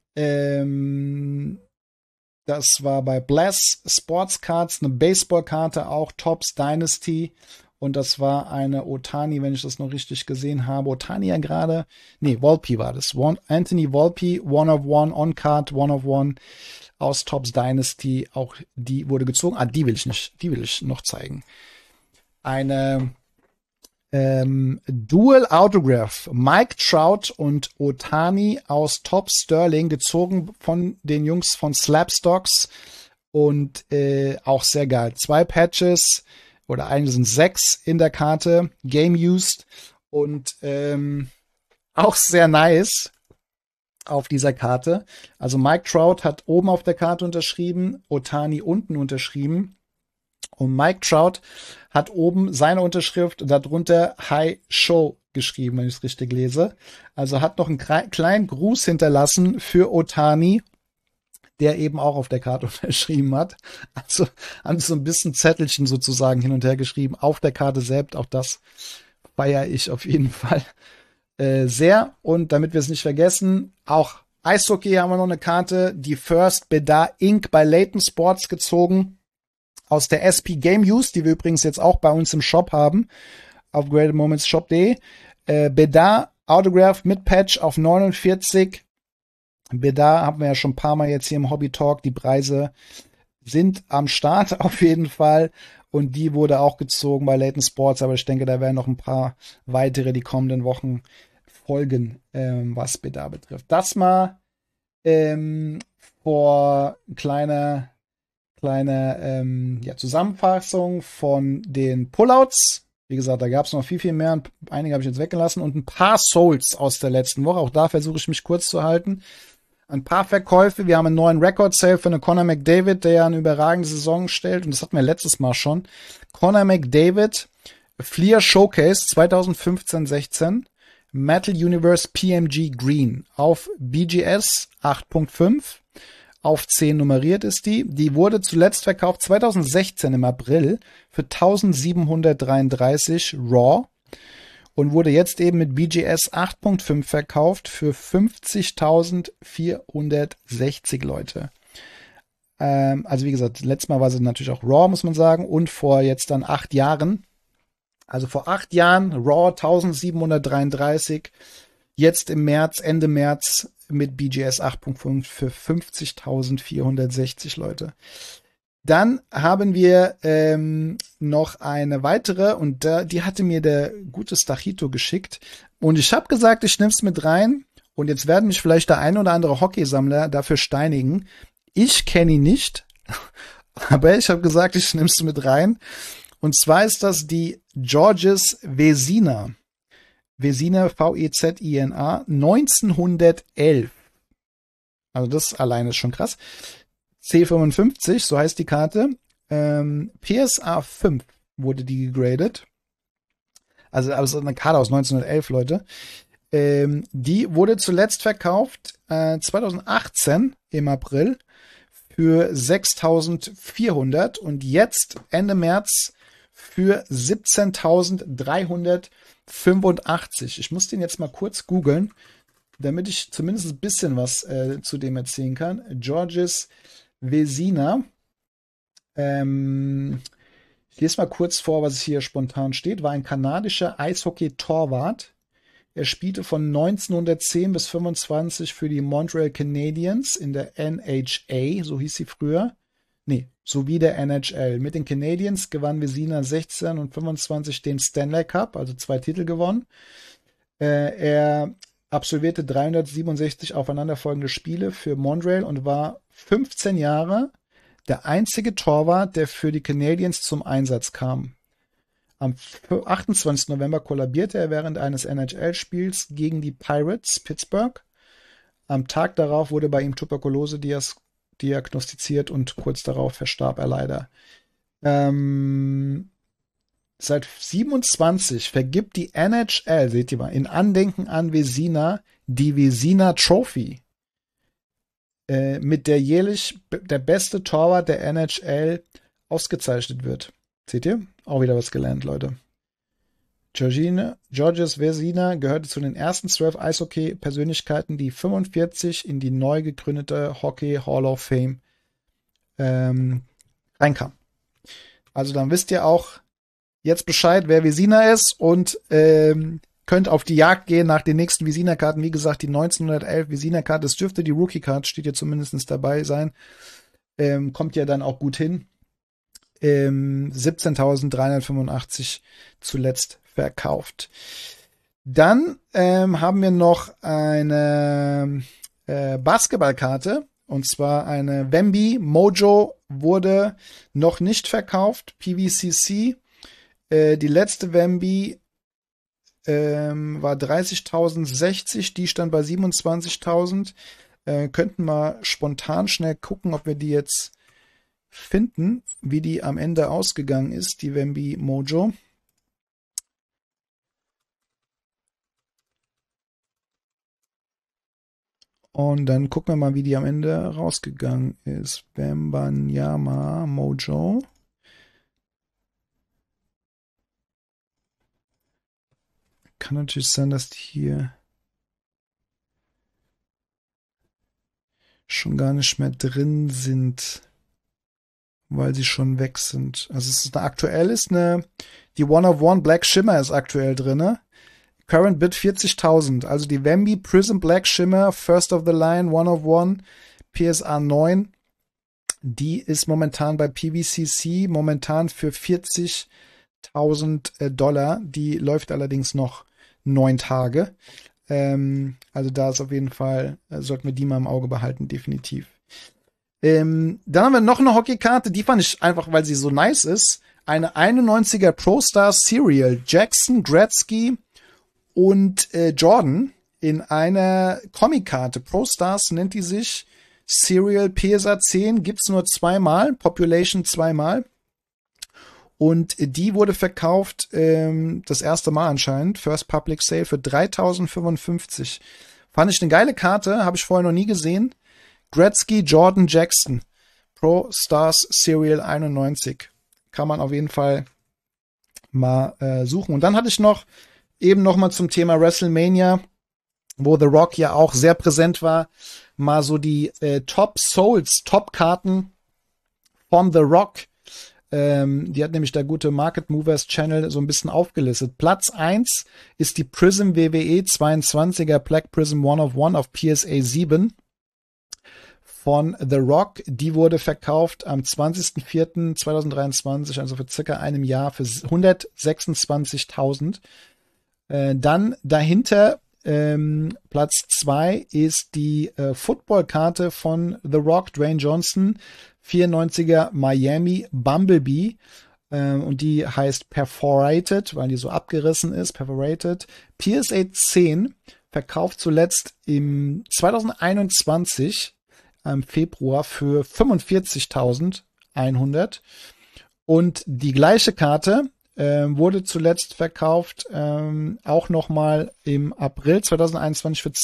Das war bei Bless Sports Cards, eine Baseballkarte, auch Topps Dynasty. Und das war eine Ohtani, wenn ich das noch richtig gesehen habe. Ohtani ja gerade. Nee, Volpe war das. Anthony Volpe, One of One, On-Card, One of One aus Topps Dynasty. Auch die wurde gezogen. Die will ich nicht. Die will ich noch zeigen. Eine Dual Autograph, Mike Trout und Ohtani aus Top Sterling, gezogen von den Jungs von Slabstocks und auch sehr geil. 2 Patches oder eigentlich sind 6 in der Karte, Game Used und auch sehr nice auf dieser Karte. Also Mike Trout hat oben auf der Karte unterschrieben, Ohtani unten unterschrieben. Und Mike Trout hat oben seine Unterschrift und darunter High Show geschrieben, wenn ich es richtig lese. Also hat noch einen kleinen Gruß hinterlassen für Ohtani, der eben auch auf der Karte unterschrieben hat. Also haben so ein bisschen Zettelchen sozusagen hin und her geschrieben auf der Karte selbst. Auch das feiere ich auf jeden Fall sehr. Und damit wir es nicht vergessen, auch Eishockey haben wir noch eine Karte, die First Bedard Inc. bei Leighton Sports gezogen. Aus der SP Game Use, die wir übrigens jetzt auch bei uns im Shop haben, auf gradedmomentsshop.de. Bedard Autograph mit Patch auf 49. Bedard haben wir ja schon ein paar Mal jetzt hier im Hobby Talk. Die Preise sind am Start auf jeden Fall. Und die wurde auch gezogen bei Leighton Sports. Aber ich denke, da werden noch ein paar weitere die kommenden Wochen folgen, was Bedard betrifft. Das mal vor kleine Zusammenfassung von den Pullouts. Wie gesagt, da gab es noch viel, viel mehr. Einige habe ich jetzt weggelassen. Und ein paar Souls aus der letzten Woche. Auch da versuche ich mich kurz zu halten. Ein paar Verkäufe. Wir haben einen neuen Record-Sale für eine Conor McDavid, der ja eine überragende Saison stellt. Und das hatten wir letztes Mal schon. Conor McDavid, Fleer Showcase 2015-16. Metal Universe PMG Green auf BGS 8.5. Auf 10 nummeriert ist die. Die wurde zuletzt verkauft 2016 im April für 1733 Raw und wurde jetzt eben mit BGS 8.5 verkauft für 50.460 Leute. Also wie gesagt, letztes Mal war sie natürlich auch Raw, muss man sagen, und vor jetzt dann 8 Jahren. Also vor 8 Jahren Raw 1733, jetzt im März, Ende März mit BGS 8.5 für 50.460 Leute. Dann haben wir noch eine weitere und die hatte mir der gute Stachito geschickt und ich habe gesagt, ich nehme es mit rein und jetzt werden mich vielleicht der ein oder andere Hockeysammler dafür steinigen. Ich kenne ihn nicht, aber ich habe gesagt, ich nehme es mit rein und zwar ist das die Georges Vezina. Vezina, V-E-Z-I-N-A, 1911. Also das alleine ist schon krass. C55, so heißt die Karte. PSA 5 wurde die gegradet. Also eine Karte aus 1911, Leute. Die wurde zuletzt verkauft 2018 im April für 6.400 und jetzt Ende März für 17.385. Ich muss den jetzt mal kurz googeln, damit ich zumindest ein bisschen was zu dem erzählen kann. Georges Vezina. Ich lese mal kurz vor, was hier spontan steht. War ein kanadischer Eishockey-Torwart. Er spielte von 1910 bis 25 für die Montreal Canadiens in der NHA, so hieß sie früher. Nee, sowie der NHL. Mit den Canadiens gewann Vezina 16 und 25 den Stanley Cup, also 2 Titel gewonnen. Er absolvierte 367 aufeinanderfolgende Spiele für Montreal und war 15 Jahre der einzige Torwart, der für die Canadiens zum Einsatz kam. Am 28. November kollabierte er während eines NHL-Spiels gegen die Pirates Pittsburgh. Am Tag darauf wurde bei ihm Tuberkulose diagnostiziert und kurz darauf verstarb er leider. Seit 27 vergibt die NHL, seht ihr mal, in Andenken an Vezina die Vezina Trophy, mit der jährlich der beste Torwart der NHL ausgezeichnet wird. Seht ihr? Auch wieder was gelernt, Leute. Georges Vezina gehörte zu den ersten 12 Eishockey-Persönlichkeiten, die 45 in die neu gegründete Hockey Hall of Fame reinkamen. Also dann wisst ihr auch jetzt Bescheid, wer Vezina ist und könnt auf die Jagd gehen nach den nächsten Vezina-Karten. Wie gesagt, die 1911 Vezina-Karte, es dürfte die Rookie-Card, steht hier zumindest dabei sein. Kommt ja dann auch gut hin. 17.385 zuletzt verkauft. Dann haben wir noch eine Basketballkarte, und zwar eine Wemby Mojo, wurde noch nicht verkauft, PVCC. Die letzte Wemby war 30.060, die stand bei 27.000. Könnten mal spontan schnell gucken, ob wir die jetzt finden, wie die am Ende ausgegangen ist, die Wemby Mojo. Und dann gucken wir mal, wie die am Ende rausgegangen ist. Wembanyama Mojo. Kann natürlich sein, dass die hier schon gar nicht mehr drin sind, weil sie schon weg sind. Also es ist aktuell die One of One Black Shimmer ist aktuell drin. Current Bid 40.000. Also die Wemby Prism Black Shimmer First of the Line One of One PSA 9. Die ist momentan bei PVCC momentan für $40.000. Die läuft allerdings noch 9 Tage. Also da ist auf jeden Fall, sollten wir die mal im Auge behalten, definitiv. Dann haben wir noch eine Hockeykarte, die fand ich einfach, weil sie so nice ist. Eine 91er Pro Stars Serial. Jackson, Gretzky und Jordan in einer Comic-Karte. Pro Stars nennt die sich. Serial PSA 10 gibt's nur 2-mal. Population 2-mal. Und die wurde verkauft, das erste Mal anscheinend, First Public Sale, für 3.055. Fand ich eine geile Karte, habe ich vorher noch nie gesehen. Gretzky, Jordan, Jackson. Pro Stars Serial 91. Kann man auf jeden Fall mal suchen. Und dann hatte ich noch mal zum Thema WrestleMania, wo The Rock ja auch sehr präsent war, mal so die Top Souls, Top-Karten von The Rock. Die hat nämlich der gute Market Movers Channel so ein bisschen aufgelistet. Platz 1 ist die Prism WWE 22er Black Prism One of One auf PSA 7 von The Rock. Die wurde verkauft am 20.04.2023, also vor circa einem Jahr, für 126.000. Dann dahinter Platz 2 ist die Football-Karte von The Rock, Dwayne Johnson, 94er Miami Bumblebee, und die heißt Perforated, weil die so abgerissen ist, Perforated. PSA 10 verkauft zuletzt im 2021 im Februar für 45.100, und die gleiche Karte wurde zuletzt verkauft, auch nochmal im April 2021 für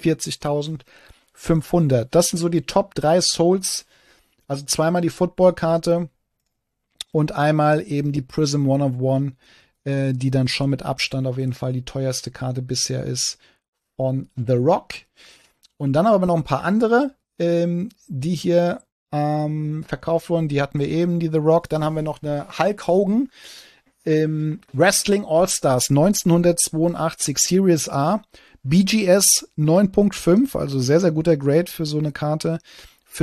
42.500. Das sind so die Top 3 Souls, also zweimal die Football-Karte und einmal eben die Prism One of One, die dann schon mit Abstand auf jeden Fall die teuerste Karte bisher ist von The Rock. Und dann aber noch ein paar andere, die hier verkauft wurden. Die hatten wir eben, die The Rock. Dann haben wir noch eine Hulk Hogan Wrestling All-Stars 1982 Series A, BGS 9.5, also sehr, sehr guter Grade für so eine Karte, für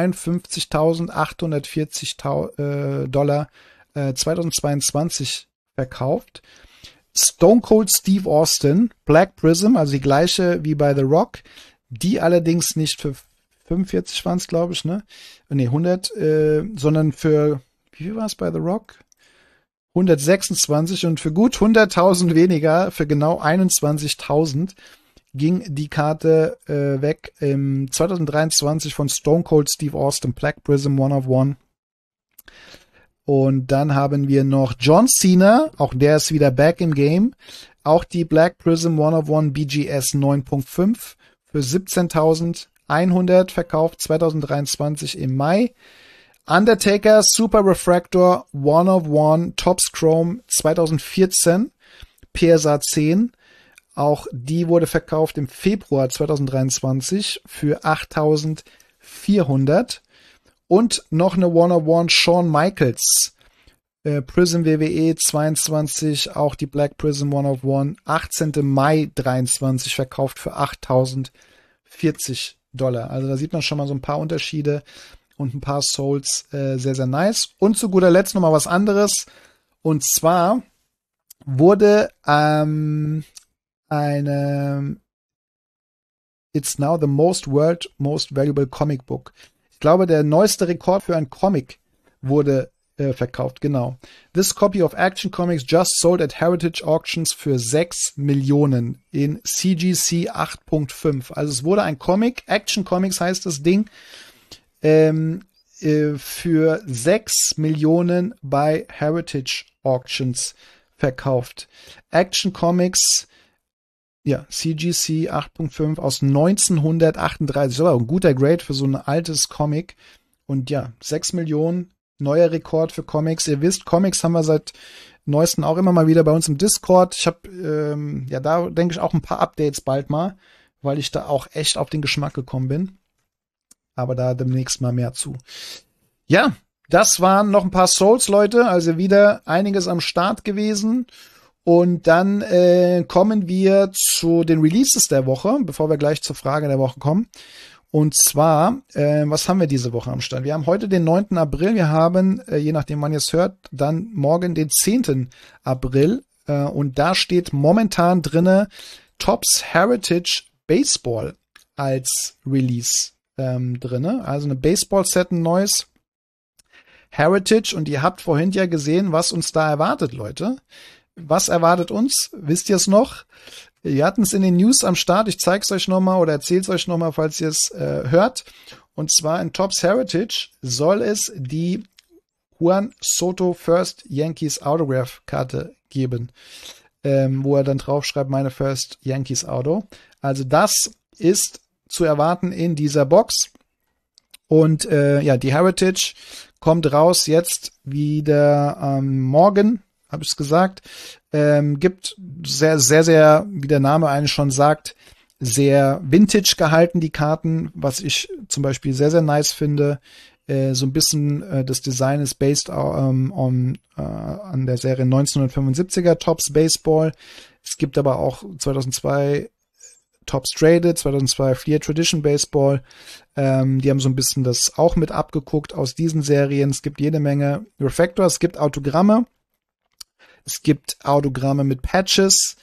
$52.840 2022 verkauft. Stone Cold Steve Austin Black Prism, also die gleiche wie bei The Rock, die allerdings nicht für 45 waren es, glaube ich, ne? Ne, 100, sondern für, wie viel war es bei The Rock? 126, und für gut 100.000 weniger, für genau 21.000, ging die Karte weg im 2023 von Stone Cold Steve Austin, Black Prism One of One. Und dann haben wir noch John Cena, auch der ist wieder back im Game. Auch die Black Prism One of One BGS 9.5 für 17.100 verkauft, 2023 im Mai. Undertaker Super Refractor One of One Topps Chrome 2014, PSA 10. Auch die wurde verkauft im Februar 2023 für 8.400. Und noch eine One-of-One Shawn Michaels Prism WWE 22, auch die Black Prism One-of-One, 18. Mai 23 verkauft für 8.040 $. Also da sieht man schon mal so ein paar Unterschiede und ein paar Souls, sehr, sehr nice. Und zu guter Letzt nochmal was anderes. Und zwar wurde It's now the most valuable comic book. Ich glaube, der neueste Rekord für ein Comic wurde verkauft, genau. This copy of Action Comics just sold at Heritage Auctions für 6 Millionen in CGC 8.5. Also es wurde ein Comic, Action Comics heißt das Ding, für 6 Millionen bei Heritage Auctions verkauft. Action Comics, ja, CGC 8.5 aus 1938. Das war ein guter Grade für so ein altes Comic. Und ja, 6 Millionen, neuer Rekord für Comics. Ihr wisst, Comics haben wir seit neuesten auch immer mal wieder bei uns im Discord. Ich habe, ja, da denke ich auch ein paar Updates bald mal, weil ich da auch echt auf den Geschmack gekommen bin. Aber da demnächst mal mehr zu. Ja, das waren noch ein paar Souls, Leute. Also wieder einiges am Start gewesen. Und dann kommen wir zu den Releases der Woche, bevor wir gleich zur Frage der Woche kommen. Und zwar, was haben wir diese Woche am Start? Wir haben heute den 9. April, wir haben, je nachdem wann ihr es hört, dann morgen den 10. April. Und da steht momentan drinne Topps Heritage Baseball als Release drinne. Also eine Baseball-Set, ein neues Heritage. Und ihr habt vorhin ja gesehen, was uns da erwartet, Leute. Was erwartet uns? Wisst ihr es noch? Wir hatten es in den News am Start. Ich zeige es euch nochmal oder erzähle es euch nochmal, falls ihr es hört. Und zwar in Topps Heritage soll es die Juan Soto First Yankees Autograph Karte geben, wo er dann draufschreibt, meine First Yankees Auto. Also das ist zu erwarten in dieser Box. Und ja, die Heritage kommt raus jetzt wieder morgen, habe ich es gesagt. Gibt sehr, sehr, sehr, wie der Name eigentlich schon sagt, sehr vintage gehalten, die Karten, was ich zum Beispiel sehr, sehr nice finde. So ein bisschen das Design ist based an der Serie 1975er Topps Baseball. Es gibt aber auch 2002 Topps Traded, 2002 Fleer Tradition Baseball. Die haben so ein bisschen das auch mit abgeguckt aus diesen Serien. Es gibt jede Menge Refactor, es gibt Autogramme. Es gibt Autogramme mit Patches,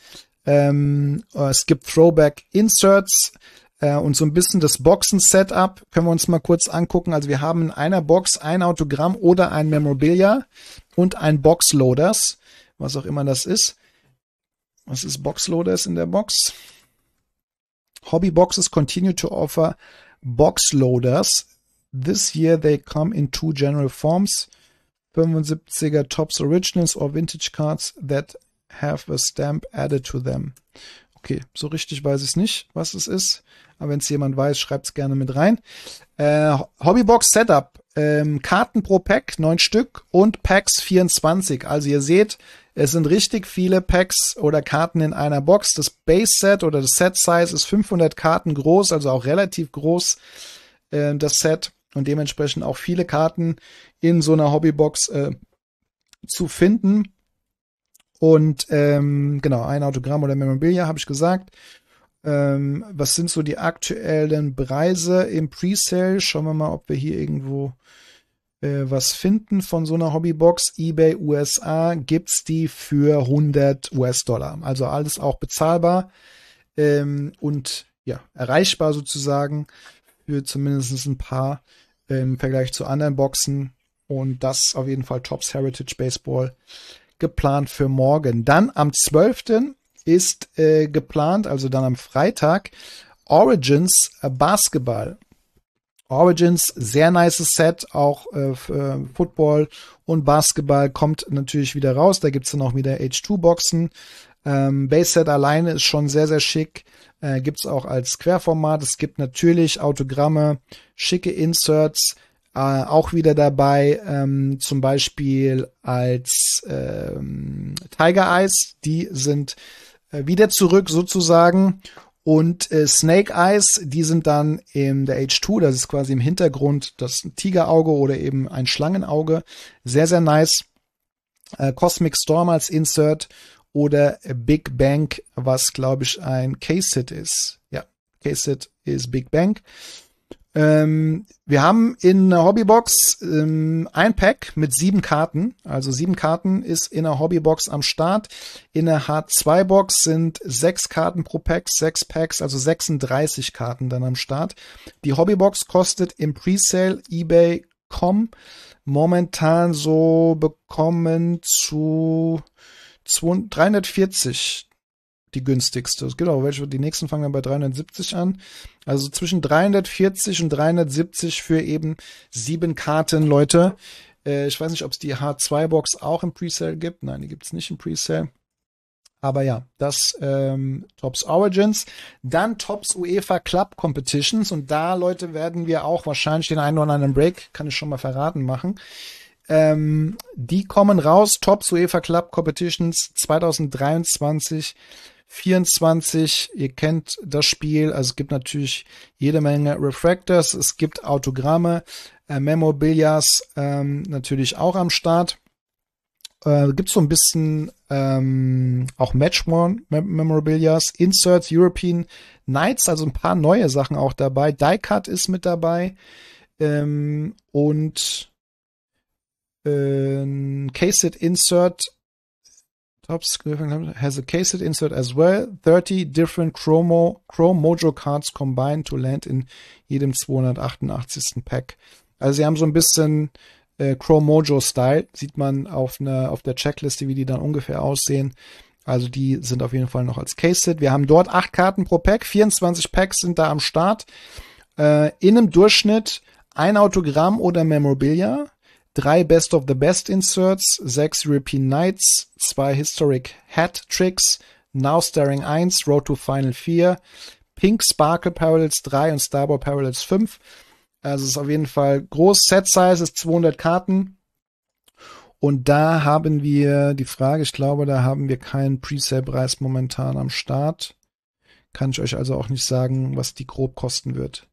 es gibt Throwback-Inserts und so ein bisschen das Boxen-Setup können wir uns mal kurz angucken. Also wir haben in einer Box ein Autogramm oder ein Memorabilia und ein Boxloaders, was auch immer das ist. Was ist Boxloaders in der Box? Hobby boxes continue to offer Boxloaders. This year they come in two general forms. 75er Topps Originals or Vintage Cards that have a stamp added to them. Okay, so richtig weiß ich es nicht, was es ist. Aber wenn es jemand weiß, schreibt es gerne mit rein. Hobbybox Setup. Karten pro Pack, 9 Stück und Packs 24. Also ihr seht, es sind richtig viele Packs oder Karten in einer Box. Das Base Set oder das Set Size ist 500 Karten groß, also auch relativ groß, das Set. Und dementsprechend auch viele Karten in so einer Hobbybox zu finden. Und genau, ein Autogramm oder Memorabilia, habe ich gesagt. Was sind so die aktuellen Preise im Presale? Schauen wir mal, ob wir hier irgendwo was finden von so einer Hobbybox. eBay USA gibt's die für 100 US-Dollar. Also alles auch bezahlbar und ja, erreichbar sozusagen für zumindest ein paar im Vergleich zu anderen Boxen. Und das auf jeden Fall Topps Heritage Baseball geplant für morgen. Dann am 12. ist geplant, also dann am Freitag, Origins Basketball. Origins, sehr nice Set, auch für Football und Basketball kommt natürlich wieder raus. Da gibt's dann auch wieder H2-Boxen. Base Set alleine ist schon sehr, sehr schick. Gibt's auch als Querformat. Es gibt natürlich Autogramme, schicke Inserts, auch wieder dabei, zum Beispiel als Tiger Eyes. Die sind wieder zurück sozusagen. Und Snake Eyes, die sind dann in der H2, das ist quasi im Hintergrund das Tigerauge oder eben ein Schlangenauge. Sehr, sehr nice. Cosmic Storm als Insert oder Big Bang, was glaube ich ein Case-Hit ist. Ja, Case-Hit ist Big Bang. Wir haben in der Hobbybox ein Pack mit 7 Karten. Also 7 Karten ist in der Hobbybox am Start. In der H2-Box sind 6 Karten pro Pack, 6 Packs, also 36 Karten dann am Start. Die Hobbybox kostet im Presale eBay.com momentan so bekommen zu 340 die günstigste. Es gibt auch welche, die nächsten fangen dann bei 370 an. Also zwischen 340 und 370 für eben 7 Karten, Leute. Ich weiß nicht, ob es die H2-Box auch im Presale gibt. Nein, die gibt es nicht im Presale. Aber ja, das Topps Origins. Dann Topps UEFA Club Competitions. Und da, Leute, werden wir auch wahrscheinlich den einen oder anderen Break, kann ich schon mal verraten, machen. Die kommen raus. Topps UEFA Club Competitions 2023. 24, ihr kennt das Spiel, also es gibt natürlich jede Menge Refractors, es gibt Autogramme, Memorabilias natürlich auch am Start. Gibt so ein bisschen auch Match-Worn Memorabilias, Inserts, European Knights, also ein paar neue Sachen auch dabei. Die-Cut ist mit dabei und Case-It Insert Topps has a case-it insert as well. 30 different Chrome Mojo Cards combined to land in jedem 288. Pack. Also sie haben so ein bisschen Chrome Mojo Style. Sieht man auf der Checkliste, wie die dann ungefähr aussehen. Also die sind auf jeden Fall noch als Case-It. Wir haben dort 8 Karten pro Pack. 24 Packs sind da am Start. In einem Durchschnitt ein Autogramm oder Memorabilia. 3 Best of the Best Inserts, 6 European Knights, 2 Historic Hat Tricks, Now Staring 1, Road to Final 4, Pink Sparkle Parallels 3 und Starboard Parallels 5. Also es ist auf jeden Fall groß. Set Size ist 200 Karten. Und da haben wir die Frage, ich glaube, da haben wir keinen Presale-Preis momentan am Start. Kann ich euch also auch nicht sagen, was die grob kosten wird.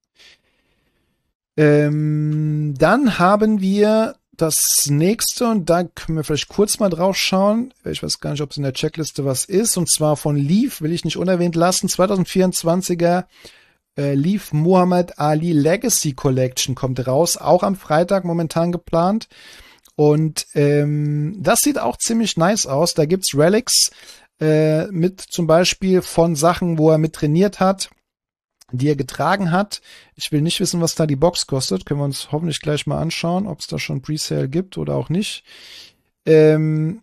Dann haben wir das nächste, und da können wir vielleicht kurz mal drauf schauen. Ich weiß gar nicht, ob es in der Checkliste was ist. Und zwar von Leaf, will ich nicht unerwähnt lassen. 2024er Leaf Muhammad Ali Legacy Collection kommt raus. Auch am Freitag momentan geplant. Und das sieht auch ziemlich nice aus. Da gibt's Relics mit zum Beispiel von Sachen, wo er mit trainiert hat, die er getragen hat. Ich will nicht wissen, was da die Box kostet. Können wir uns hoffentlich gleich mal anschauen, ob es da schon Presale gibt oder auch nicht. Ja,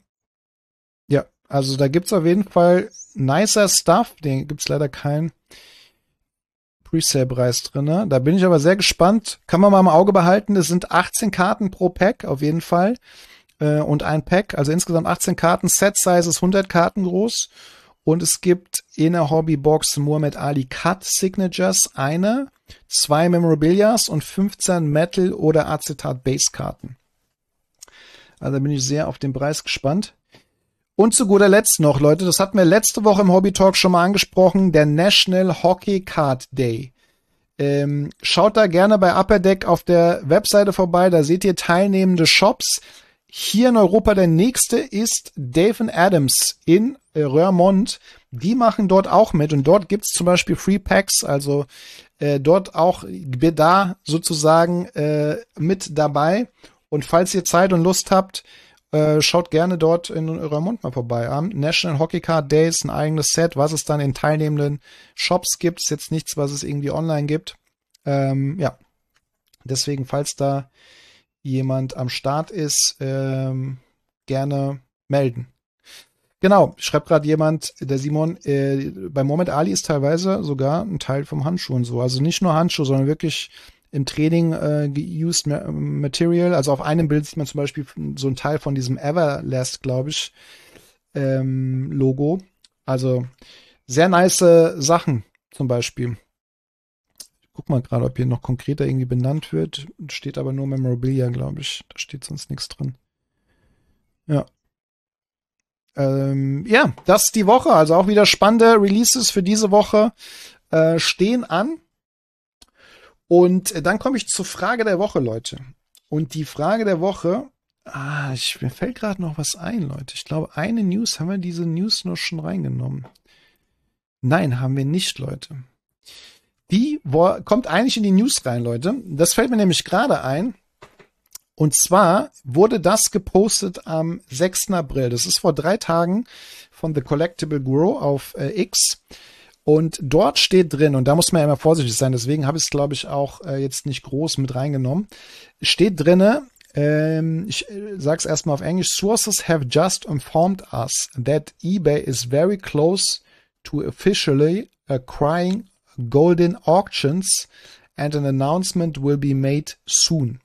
also da gibt's auf jeden Fall nicer Stuff. Den gibt's leider keinen Presale-Preis drin. Da bin ich aber sehr gespannt. Kann man mal im Auge behalten. Es sind 18 Karten pro Pack, auf jeden Fall. Und ein Pack, also insgesamt 18 Karten. Set-Size ist 100 Karten groß. Und es gibt in der Hobbybox Muhammad Ali Cut Signatures 2 Memorabilias und 15 Metal- oder Acetat-Base-Karten. Also da bin ich sehr auf den Preis gespannt. Und zu guter Letzt noch, Leute, das hatten wir letzte Woche im Hobby Talk schon mal angesprochen, der National Hockey Card Day. Schaut da gerne bei Upper Deck auf der Webseite vorbei, da seht ihr teilnehmende Shops. Hier in Europa der nächste ist Dave & Adams in Roermond. Die machen dort auch mit und dort gibt's zum Beispiel Free Packs, also dort auch da sozusagen mit dabei. Und falls ihr Zeit und Lust habt, schaut gerne dort in Roermond mal vorbei. Am National Hockey Card Day ist ein eigenes Set, was es dann in teilnehmenden Shops gibt. Ist jetzt nichts, was es irgendwie online gibt. Ja, deswegen, falls da jemand am Start ist, gerne melden. Genau, schreibt gerade jemand, der Simon, bei Muhammad Ali ist teilweise sogar ein Teil vom Handschuh und so. Also nicht nur Handschuh, sondern wirklich im Training geused Material. Also auf einem Bild sieht man zum Beispiel so ein Teil von diesem Everlast, glaube ich, Logo. Also sehr nice Sachen zum Beispiel. Ich guck mal gerade, ob hier noch konkreter irgendwie benannt wird. Steht aber nur Memorabilia, glaube ich. Da steht sonst nichts drin. Ja. Ja, das ist die Woche. Also auch wieder spannende Releases für diese Woche stehen an. Und dann komme ich zur Frage der Woche, Leute. Und die Frage der Woche, mir fällt gerade noch was ein, Leute. Ich glaube, eine News, haben wir diese News noch schon reingenommen? Nein, haben wir nicht, Leute. Die kommt eigentlich in die News rein, Leute. Das fällt mir nämlich gerade ein. Und zwar wurde das gepostet am 6. April. Das ist vor 3 Tagen von The Collectible Grow auf X. Und dort steht drin, und da muss man ja immer vorsichtig sein, deswegen habe ich es, glaube ich, auch jetzt nicht groß mit reingenommen, steht drinne, ich sage es erstmal auf Englisch, Sources have just informed us that eBay is very close to officially acquiring Goldin Auctions and an announcement will be made soon.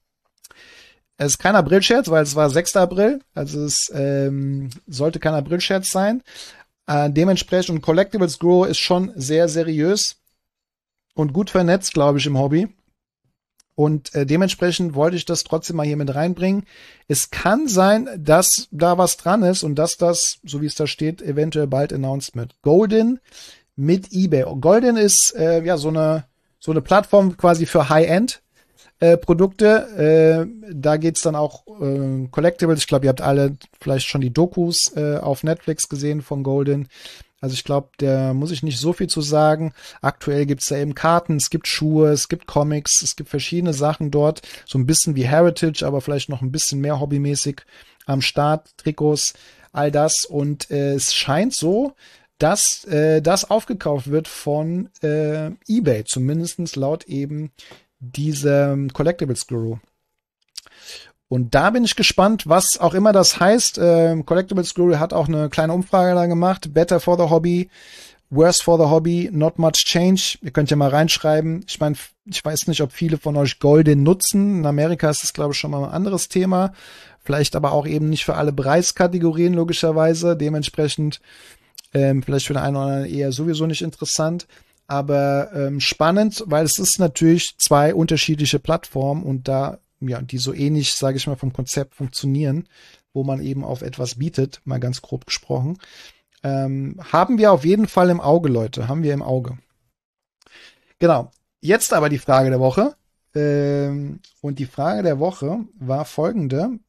Es ist kein Aprilscherz, weil es war 6. April, also es sollte kein Aprilscherz sein. Dementsprechend, und Collectibles Grow ist schon sehr seriös und gut vernetzt, glaube ich, im Hobby. Und dementsprechend wollte ich das trotzdem mal hier mit reinbringen. Es kann sein, dass da was dran ist und dass das, so wie es da steht, eventuell bald announced wird. Goldin mit eBay. Goldin ist ja so eine Plattform quasi für High-End. Produkte, da geht's dann auch Collectibles. Ich glaube, ihr habt alle vielleicht schon die Dokus auf Netflix gesehen von Goldin. Also ich glaube, da muss ich nicht so viel zu sagen. Aktuell gibt's da eben Karten, es gibt Schuhe, es gibt Comics, es gibt verschiedene Sachen dort. So ein bisschen wie Heritage, aber vielleicht noch ein bisschen mehr hobbymäßig am Start. Trikots, all das. Und es scheint so, dass das aufgekauft wird von eBay, zumindest laut eben diese Collectibles Guru. Und da bin ich gespannt, was auch immer das heißt. Collectibles Guru hat auch eine kleine Umfrage da gemacht. Better for the Hobby, worse for the Hobby, not much change. Ihr könnt ja mal reinschreiben. Ich meine, ich weiß nicht, ob viele von euch Goldin nutzen. In Amerika ist das, glaube ich, schon mal ein anderes Thema. Vielleicht aber auch eben nicht für alle Preiskategorien, logischerweise. Dementsprechend vielleicht für den einen oder anderen eher sowieso nicht interessant. Aber spannend, weil es ist natürlich 2 unterschiedliche Plattformen und da, ja, die so ähnlich, sage ich mal, vom Konzept funktionieren, wo man eben auf etwas bietet, mal ganz grob gesprochen. Haben wir auf jeden Fall im Auge, Leute, haben wir im Auge. Genau, jetzt aber die Frage der Woche. Und die Frage der Woche war folgende.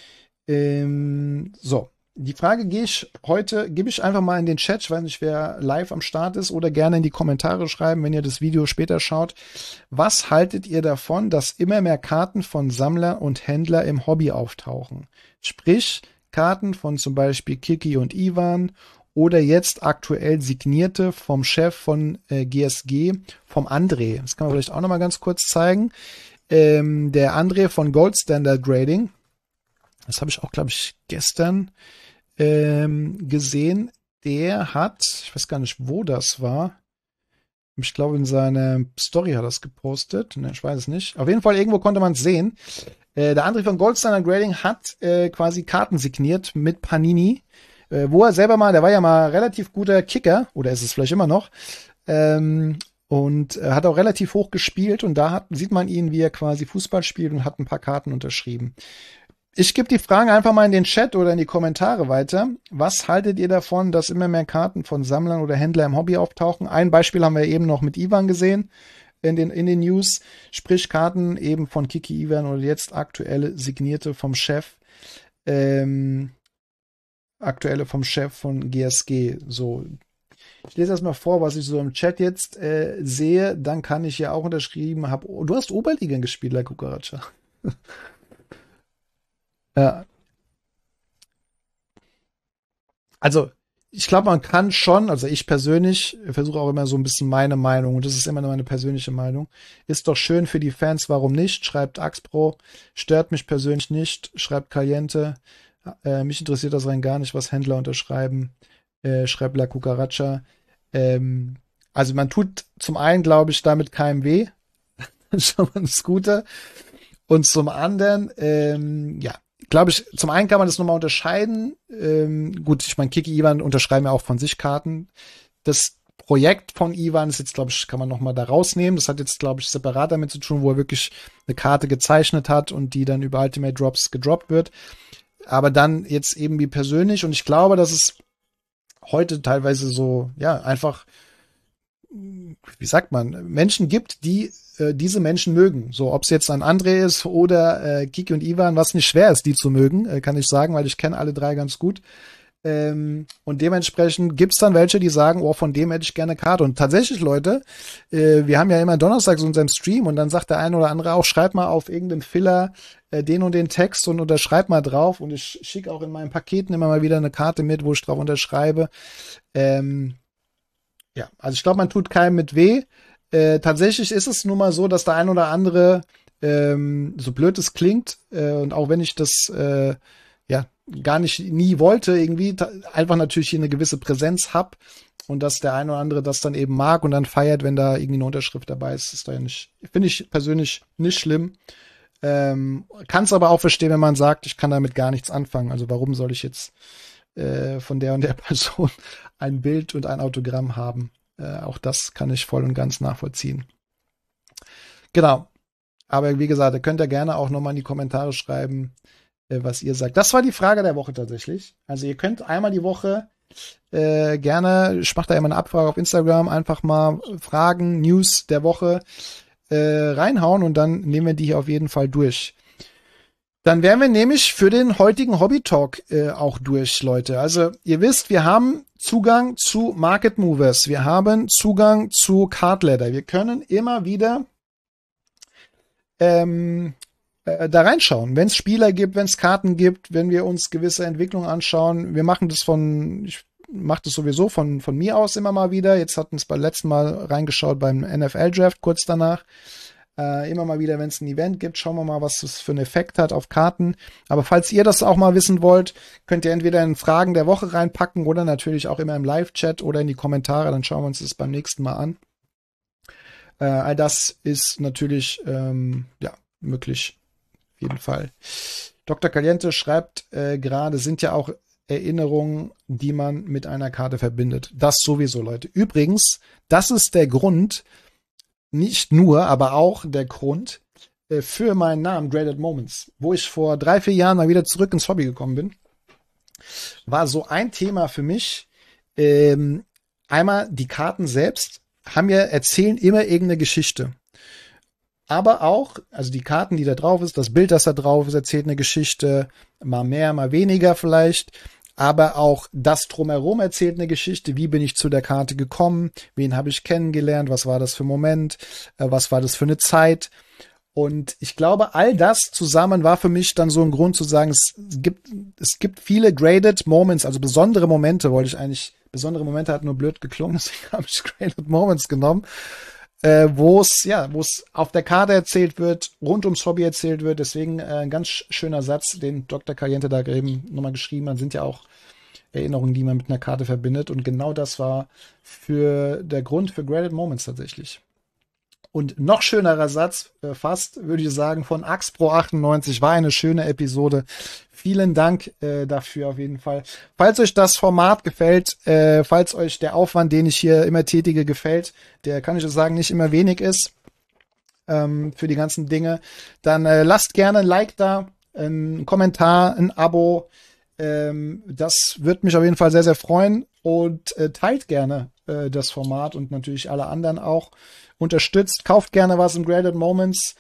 Die Frage gebe ich einfach mal in den Chat. Ich weiß nicht, wer live am Start ist, oder gerne in die Kommentare schreiben, wenn ihr das Video später schaut. Was haltet ihr davon, dass immer mehr Karten von Sammler und Händler im Hobby auftauchen? Sprich, Karten von zum Beispiel Kiki und Ivan oder jetzt aktuell signierte vom Chef von GSG, vom André. Das kann man vielleicht auch noch mal ganz kurz zeigen. Der André von Gold Standard Grading. Das habe ich auch, glaube ich, gestern gesehen. Der hat, ich weiß gar nicht, wo das war. Ich glaube, in seiner Story hat er es gepostet. Ne, ich weiß es nicht. Auf jeden Fall, irgendwo konnte man es sehen. Der André von Gold Standard Grading hat quasi Karten signiert mit Panini, wo er selber mal, der war ja mal relativ guter Kicker, oder ist es vielleicht immer noch, und hat auch relativ hoch gespielt, und da sieht man ihn, wie er quasi Fußball spielt, und hat ein paar Karten unterschrieben. Ich gebe die Fragen einfach mal in den Chat oder in die Kommentare weiter. Was haltet ihr davon, dass immer mehr Karten von Sammlern oder Händlern im Hobby auftauchen? Ein Beispiel haben wir eben noch mit Ivan gesehen in den News. Sprich, Karten eben von Kiki Ivan oder jetzt aktuelle signierte vom Chef. Aktuelle vom Chef von GSG. So. Ich lese erstmal vor, was ich so im Chat jetzt sehe. Dann kann ich ja auch unterschrieben haben. Oh, du hast Oberliga gespielt, La Cucaracha. Ja. Also, ich glaube, man kann schon, also ich persönlich versuche auch immer so ein bisschen meine Meinung, und das ist immer nur meine persönliche Meinung. Ist doch schön für die Fans, warum nicht? Schreibt Axpro. Stört mich persönlich nicht. Schreibt Caliente. Mich interessiert das rein gar nicht, was Händler unterschreiben, schreibt La Cucaracha. Also man tut zum einen, glaube ich, damit keinem weh. Das ist schon mal das Gute. Und zum anderen, ja, glaube ich, zum einen kann man das nochmal unterscheiden. Gut, ich meine, Kiki Ivan unterschreiben ja auch von sich Karten. Das Projekt von Ivan ist jetzt, glaube ich, kann man nochmal da rausnehmen. Das hat jetzt, glaube ich, separat damit zu tun, wo er wirklich eine Karte gezeichnet hat und die dann über Ultimate Drops gedroppt wird. Aber dann jetzt eben wie persönlich. Und ich glaube, dass es heute teilweise so, ja, einfach, wie sagt man, Menschen gibt, die diese Menschen mögen. So, ob es jetzt ein André ist oder Kiki und Ivan, was nicht schwer ist, die zu mögen, kann ich sagen, weil ich kenne alle drei ganz gut. Und dementsprechend gibt's dann welche, die sagen, oh, von dem hätte ich gerne eine Karte. Und tatsächlich, Leute, wir haben ja immer donnerstags unseren Stream und dann sagt der eine oder andere auch, schreib mal auf irgendeinen Filler den und den Text und unterschreib mal drauf. Und ich schicke auch in meinen Paketen immer mal wieder eine Karte mit, wo ich drauf unterschreibe. Ja, also ich glaube, man tut keinem mit weh. Tatsächlich ist es nun mal so, dass der ein oder andere, so blöd es klingt, und auch wenn ich das ja gar nicht nie wollte, irgendwie einfach natürlich hier eine gewisse Präsenz hab und dass der ein oder andere das dann eben mag und dann feiert, wenn da irgendwie eine Unterschrift dabei ist, ist da ja nicht, finde ich persönlich nicht schlimm. Kann es aber auch verstehen, wenn man sagt, ich kann damit gar nichts anfangen. Also warum soll ich jetzt von der und der Person ein Bild und ein Autogramm haben? Auch das kann ich voll und ganz nachvollziehen. Genau. Aber wie gesagt, ihr könnt ja gerne auch nochmal in die Kommentare schreiben, was ihr sagt. Das war die Frage der Woche tatsächlich. Also ihr könnt einmal die Woche gerne, ich mache da immer eine Abfrage auf Instagram, einfach mal Fragen, News der Woche reinhauen und dann nehmen wir die hier auf jeden Fall durch. Dann wären wir nämlich für den heutigen Hobby Talk auch durch, Leute. Also ihr wisst, wir haben Zugang zu Market Movers, wir haben Zugang zu Card Ladder. Wir können immer wieder da reinschauen, wenn es Spieler gibt, wenn es Karten gibt, wenn wir uns gewisse Entwicklungen anschauen. Wir machen das ich mache das sowieso von mir aus immer mal wieder. Jetzt hatten es beim letzten Mal reingeschaut beim NFL-Draft kurz danach. Immer mal wieder, wenn es ein Event gibt, schauen wir mal, was das für einen Effekt hat auf Karten. Aber falls ihr das auch mal wissen wollt, könnt ihr entweder in Fragen der Woche reinpacken oder natürlich auch immer im Live-Chat oder in die Kommentare. Dann schauen wir uns das beim nächsten Mal an. All das ist natürlich ja möglich. Auf jeden Fall. Dr. Caliente schreibt gerade, sind ja auch Erinnerungen, die man mit einer Karte verbindet. Das sowieso, Leute. Übrigens, das ist der Grund, nicht nur, aber auch der Grund für meinen Namen Graded Moments, wo ich vor 3-4 Jahren mal wieder zurück ins Hobby gekommen bin, war so ein Thema für mich. Einmal die Karten selbst erzählen immer irgendeine Geschichte. Aber auch, also die Karten, die da drauf ist, das Bild, das da drauf ist, erzählt eine Geschichte, mal mehr, mal weniger vielleicht. Aber auch das Drumherum erzählt eine Geschichte. Wie bin ich zu der Karte gekommen? Wen habe ich kennengelernt? Was war das für ein Moment? Was war das für eine Zeit? Und ich glaube, all das zusammen war für mich dann so ein Grund zu sagen, es gibt viele Graded Moments, also besondere Momente, besondere Momente hat nur blöd geklungen, deswegen habe ich Graded Moments genommen, wo es auf der Karte erzählt wird, rund ums Hobby erzählt wird. Deswegen ein ganz schöner Satz, den Dr. Caliente da eben nochmal geschrieben hat, sind ja auch Erinnerungen, die man mit einer Karte verbindet. Und genau das war der Grund für Graded Moments tatsächlich. Und noch schönerer Satz, fast, würde ich sagen, von AxPro98, war eine schöne Episode. Vielen Dank dafür auf jeden Fall. Falls euch das Format gefällt, falls euch der Aufwand, den ich hier immer tätige, gefällt, der, kann ich sagen, nicht immer wenig ist für die ganzen Dinge, dann lasst gerne ein Like da, ein Kommentar, ein Abo. Das wird mich auf jeden Fall sehr, sehr freuen. Und teilt gerne das Format und natürlich alle anderen auch. Unterstützt, kauft gerne was im Graded Moments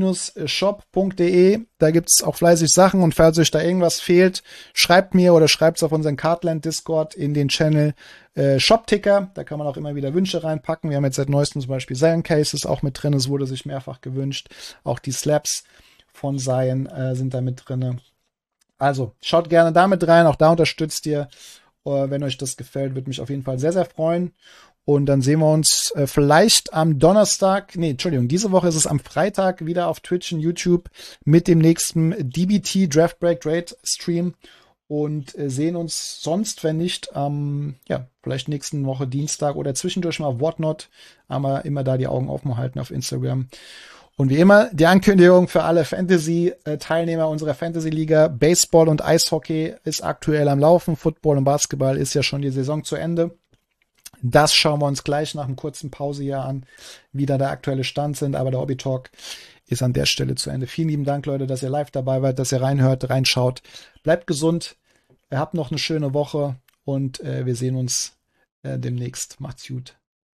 shop.de. Da gibt's auch fleißig Sachen und falls euch da irgendwas fehlt, schreibt mir oder schreibt's auf unseren Cardland Discord in den Channel Shop-Ticker. Da kann man auch immer wieder Wünsche reinpacken. Wir haben jetzt seit neuestem zum Beispiel Zion Cases auch mit drin. Es wurde sich mehrfach gewünscht. Auch die Slabs von Zion sind da mit drin. Also schaut gerne damit rein. Auch da unterstützt ihr. Wenn euch das gefällt, würde mich auf jeden Fall sehr, sehr freuen. Und dann sehen wir uns vielleicht am Donnerstag, diese Woche ist es am Freitag wieder auf Twitch und YouTube mit dem nächsten DBT Draft Break Trade Stream. und sehen uns sonst, wenn nicht, vielleicht nächsten Woche Dienstag oder zwischendurch mal Whatnot. Aber immer da die Augen offen halten auf Instagram. Und wie immer, die Ankündigung für alle Fantasy-Teilnehmer unserer Fantasy-Liga. Baseball und Eishockey ist aktuell am Laufen. Football und Basketball ist ja schon die Saison zu Ende. Das schauen wir uns gleich nach einem kurzen Pause hier an, wie da der aktuelle Stand sind. Aber der Hobby Talk ist an der Stelle zu Ende. Vielen lieben Dank, Leute, dass ihr live dabei wart, dass ihr reinhört, reinschaut. Bleibt gesund. Habt noch eine schöne Woche und wir sehen uns demnächst. Macht's gut.